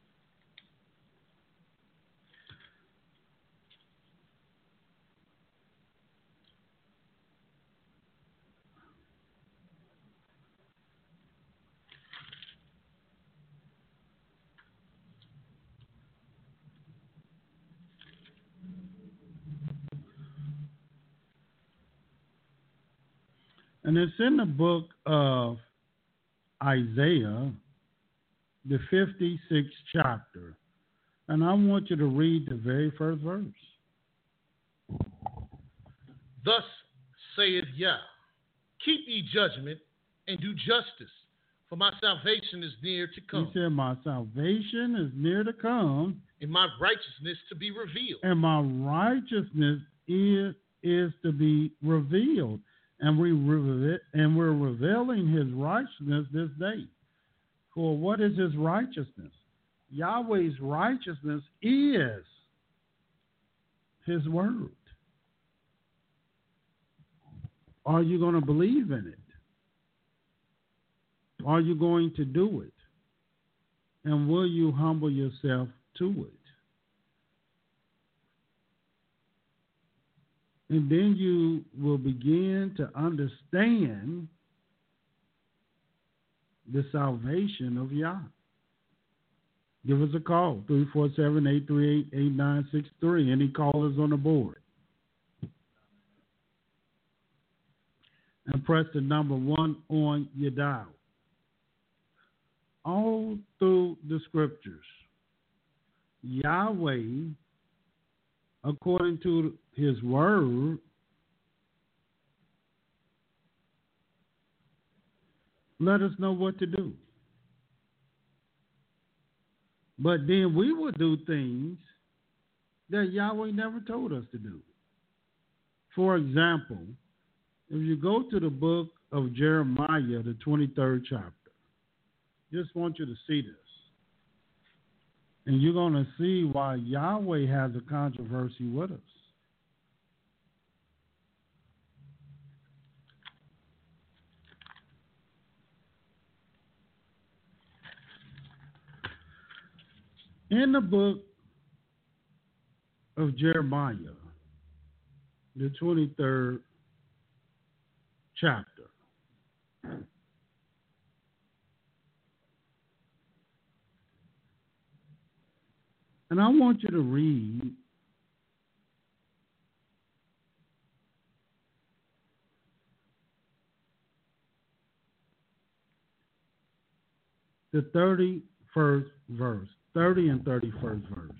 And it's in the book of Isaiah, the fifty-sixth chapter. And I want you to read the very first verse. Thus saith Yah, keep ye judgment and do justice, for my salvation is near to come. He said, my salvation is near to come. And my righteousness to be revealed. And my righteousness is, is to be revealed. And, we reve- and we're revealing his righteousness this day. For what is his righteousness? Yahweh's righteousness is his word. Are you going to believe in it? Are you going to do it? And will you humble yourself to it? And then you will begin to understand the salvation of Yah. Give us a call, three four seven, eight three eight, eight nine six three. Any callers on the board? And press the number one on your dial. All through the scriptures, Yahweh, according to his word, let us know what to do. But then we will do things that Yahweh never told us to do. For example, if you go to the book of Jeremiah, the twenty-third chapter, just want you to see this. And you're going to see why Yahweh has a controversy with us. In the book of Jeremiah, the twenty-third chapter, and I want you to read the thirty-first verse, thirty and thirty-first verse.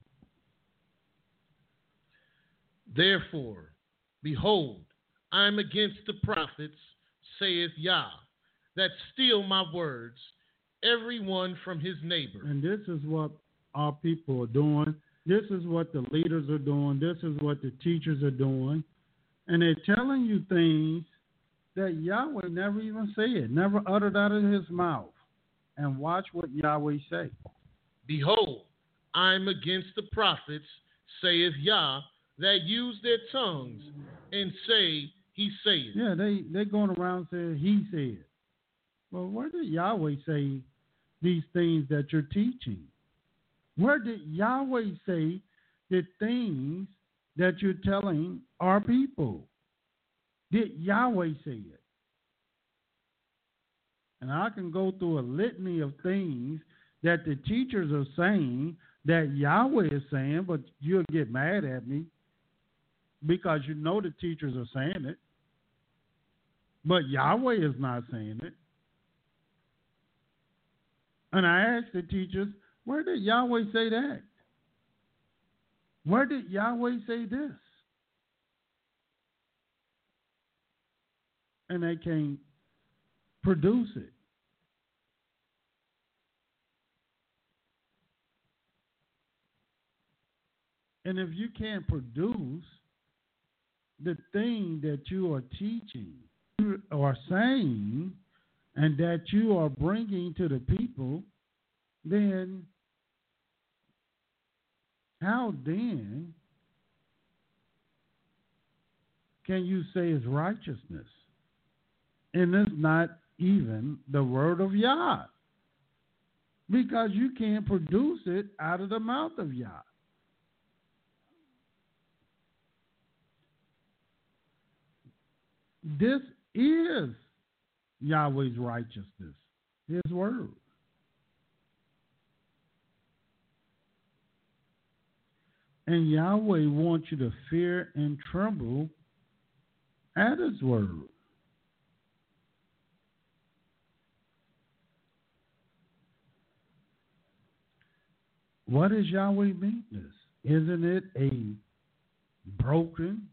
Therefore, behold, I am against the prophets, saith Yah, that steal my words, every one from his neighbor. And this is what our people are doing. This is what the leaders are doing. This is what the teachers are doing. And they're telling you things that Yahweh never even said, never uttered out of his mouth. And watch what Yahweh say. Behold, I am against the prophets, saith Yah, that use their tongues and say, he saith. Yeah, they, they're going around saying, he said. Well, where did Yahweh say these things that you're teaching? Where did Yahweh say the things that you're telling our people? Did Yahweh say it? And I can go through a litany of things that the teachers are saying that Yahweh is saying, but you'll get mad at me because you know the teachers are saying it. But Yahweh is not saying it. And I asked the teachers, where did Yahweh say that? Where did Yahweh say this? And they can't produce it. And if you can't produce the thing that you are teaching or saying and that you are bringing to the people, then how then can you say it's righteousness? And it's not even the word of Yah, because you can't produce it out of the mouth of Yah. This is Yahweh's righteousness, His word. And Yahweh wants you to fear and tremble at His word. What is Yahweh meekness? Isn't it a broken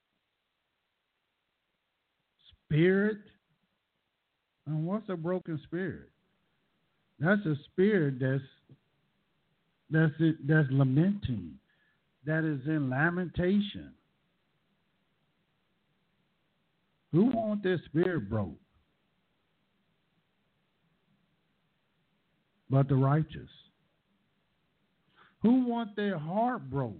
spirit? And what's a broken spirit? That's a spirit that's that's it, that's lamenting, that is in lamentation. Who wants their spirit broke? But the righteous. Who want their heart broke?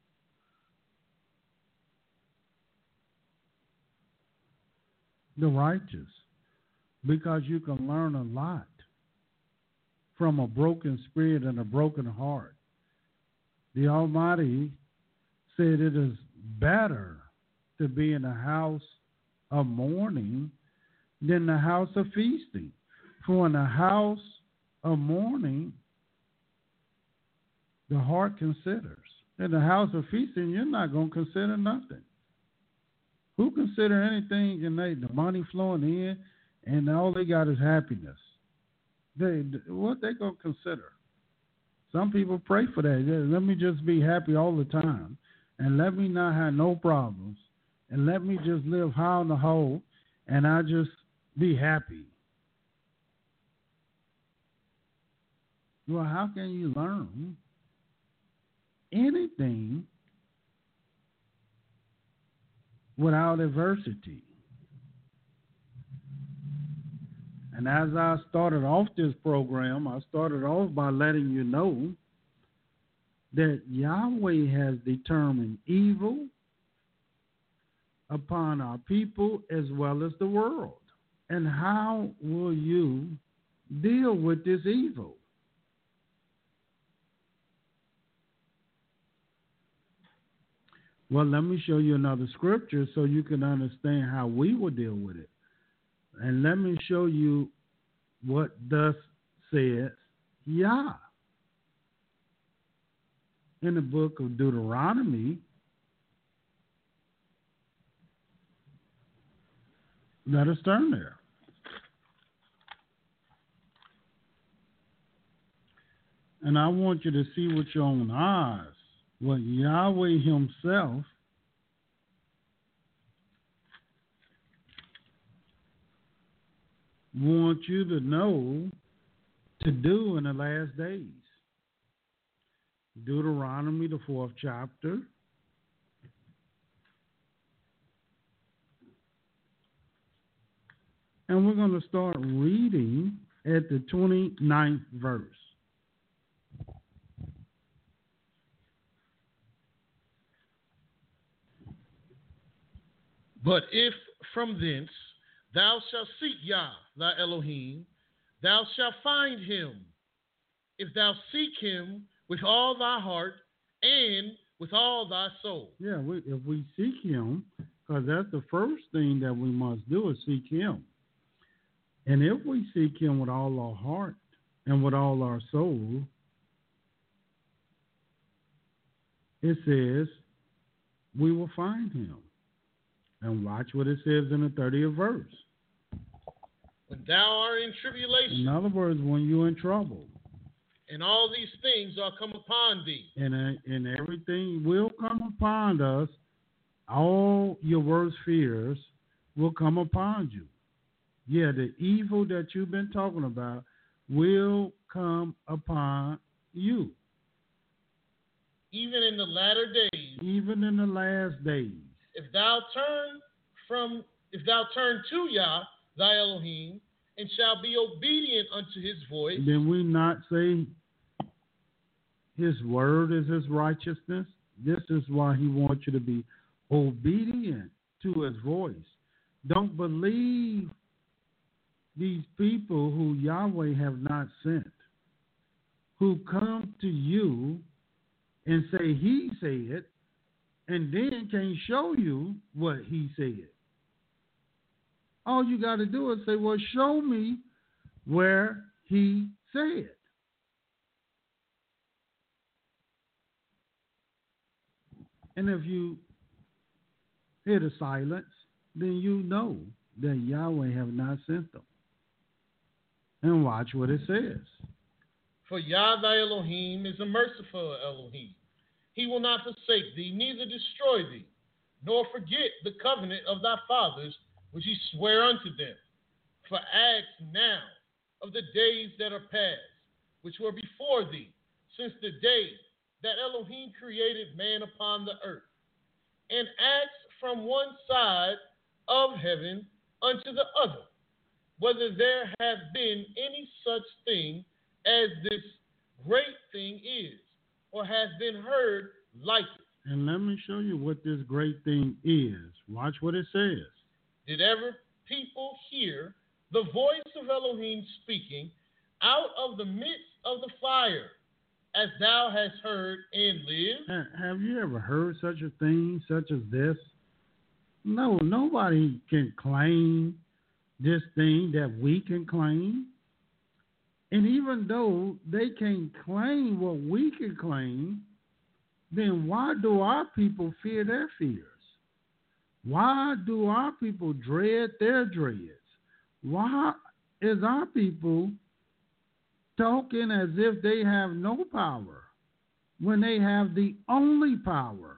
The righteous. Because you can learn a lot from a broken spirit and a broken heart. The Almighty said it is better to be in a house of mourning than the house of feasting. For in a house of mourning, the heart considers. In the house of feasting, you're not going to consider nothing. Who consider anything and they the money flowing in and all they got is happiness? They what they going to consider? Some people pray for that. Let me just be happy all the time and let me not have no problems and let me just live high on the hole and I just be happy. Well, how can you learn anything without adversity? And as I started off this program, I started off by letting you know that Yahweh has determined evil upon our people as well as the world. And how will you deal with this evil? Well, let me show you another scripture so you can understand how we will deal with it. And let me show you what thus says Yah. In the book of Deuteronomy, let us turn there. And I want you to see with your own eyes what Yahweh Himself wants you to know to do in the last days. Deuteronomy, the fourth chapter. And we're going to start reading at the twenty-ninth verse. But if from thence thou shalt seek Yah, thy Elohim, thou shalt find Him, if thou seek Him with all thy heart and with all thy soul. Yeah, we, if we seek Him, because that's the first thing that we must do is seek Him. And if we seek Him with all our heart and with all our soul, it says we will find Him. And watch what it says in the thirtieth verse. When thou art in tribulation. In other words, when you're in trouble. And all these things are come upon thee. And, uh, and everything will come upon us. All your worst fears will come upon you. Yeah, the evil that you've been talking about will come upon you. even in the latter days, even in the last days, if thou turn from, if thou turn to Yah, thy Elohim, and shall be obedient unto his voice. Then we not say his word is his righteousness? This is why he wants you to be obedient to his voice. Don't believe these people who Yahweh have not sent, who come to you and say he said, and then can't show you what he said. All you got to do is say, well, show me where he said. And if you hear the silence, then you know that Yahweh have not sent them. And watch what it says. For Yah thy Elohim is a merciful Elohim. He will not forsake thee, neither destroy thee, nor forget the covenant of thy fathers, which he sware unto them. For ask now of the days that are past, which were before thee, since the day that Elohim created man upon the earth, and ask from one side of heaven unto the other, whether there have been any such thing as this great thing is, or has been heard like it. And let me show you what this great thing is. Watch what it says. Did ever people hear the voice of Elohim speaking out of the midst of the fire, as thou hast heard and lived? Have you ever heard such a thing, such as this? No, nobody can claim this thing that we can claim. And even though they can't claim what we can claim, then why do our people fear their fears? Why do our people dread their dreads? Why is our people talking as if they have no power when they have the only power?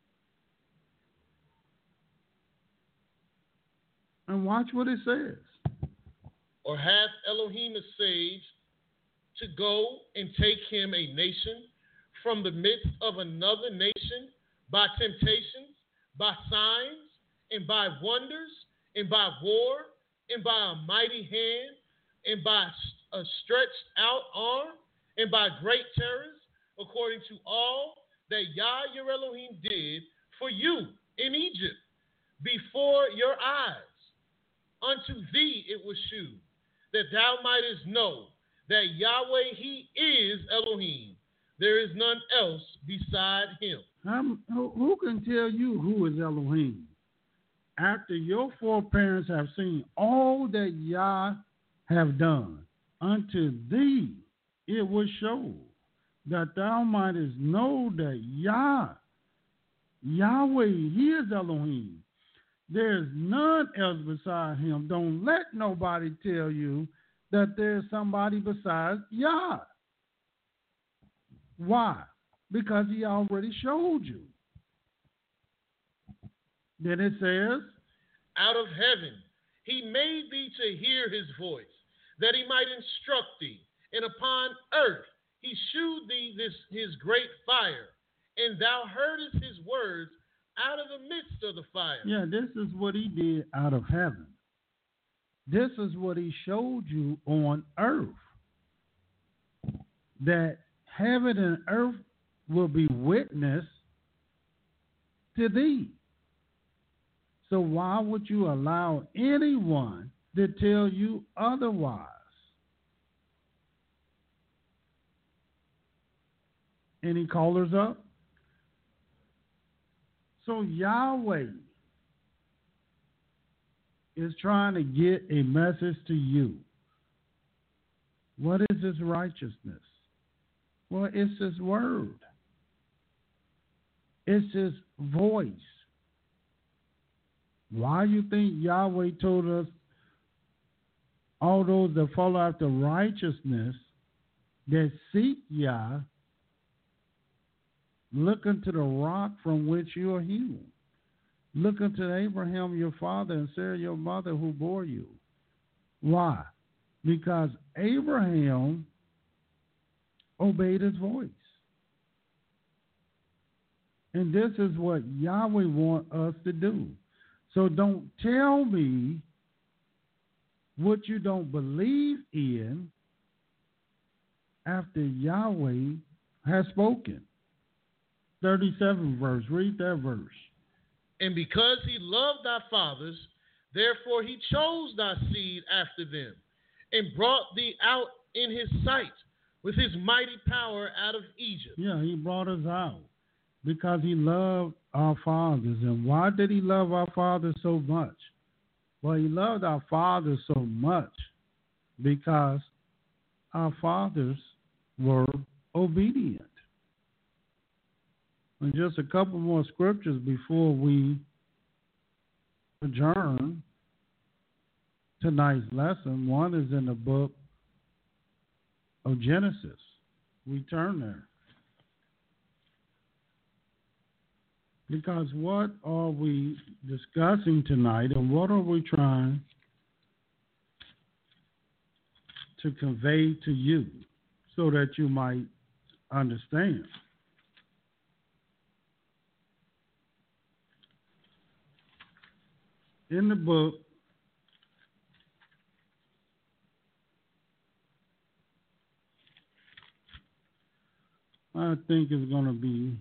And watch what it says. Or hath Elohim essayed to go and take him a nation from the midst of another nation by temptations, by signs, and by wonders, and by war, and by a mighty hand, and by a stretched out arm, and by great terrors, according to all that Yah your Elohim did for you in Egypt, before your eyes? Unto thee it was shewed, that thou mightest know that Yahweh, he is Elohim. There is none else beside him. Um, who, who can tell you who is Elohim? After your foreparents have seen all that Yah have done, unto thee it was shown, that thou mightest know that Yah, Yahweh, he is Elohim. There's none else beside him. Don't let nobody tell you that there's somebody besides Yah. Why? Because he already showed you. Then it says, out of heaven he made thee to hear his voice, that he might instruct thee. And upon earth he shewed thee this his great fire, and thou heardest his words out of the midst of the fire. Yeah, this is what he did out of heaven. This is what he showed you on earth. That heaven and earth will be witness to thee. So why would you allow anyone to tell you otherwise? Any callers up? So Yahweh is trying to get a message to you. What is his righteousness? Well, it's his word. It's his voice. Why you think Yahweh told us all those that follow after righteousness, that seek Yah, look unto the rock from which you are hewn. Look unto Abraham your father and Sarah your mother who bore you. Why? Because Abraham obeyed his voice. And this is what Yahweh wants us to do. So don't tell me what you don't believe in after Yahweh has spoken. thirty-seventh verse. Read that verse. And because he loved thy fathers, therefore he chose thy seed after them, and brought thee out in his sight with his mighty power out of Egypt. Yeah, he brought us out because he loved our fathers. And why did he love our fathers so much? Well, he loved our fathers so much because our fathers were obedient. And just a couple more scriptures before we adjourn tonight's lesson. One is in the book of Genesis. We turn there. Because what are we discussing tonight, and what are we trying to convey to you so that you might understand? In the book, I think it's going to be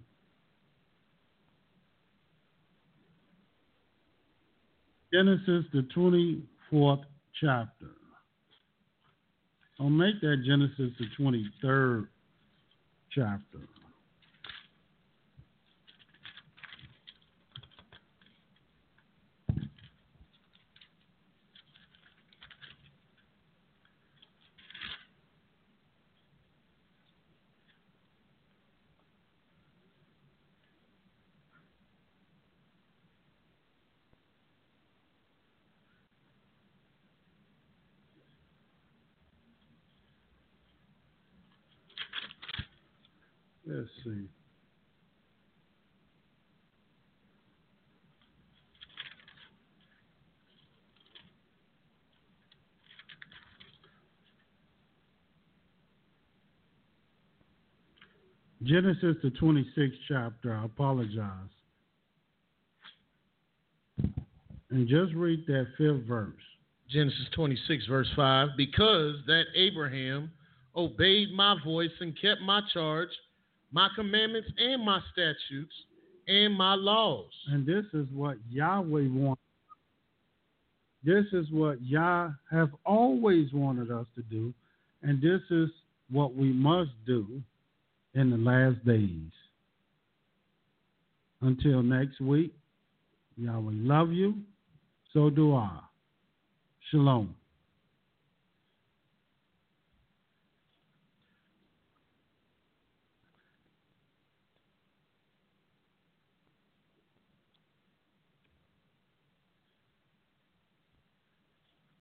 Genesis, the twenty-fourth chapter. I'll make that Genesis, the twenty-third chapter. Let's see. Genesis, the twenty-sixth chapter. I apologize. And just read that fifth verse. Genesis twenty-six, verse five. Because that Abraham obeyed my voice and kept my charge, my commandments and my statutes and my laws. And this is what Yahweh wants. This is what Yah have always wanted us to do. And this is what we must do in the last days. Until next week, Yahweh love you. So do I. Shalom.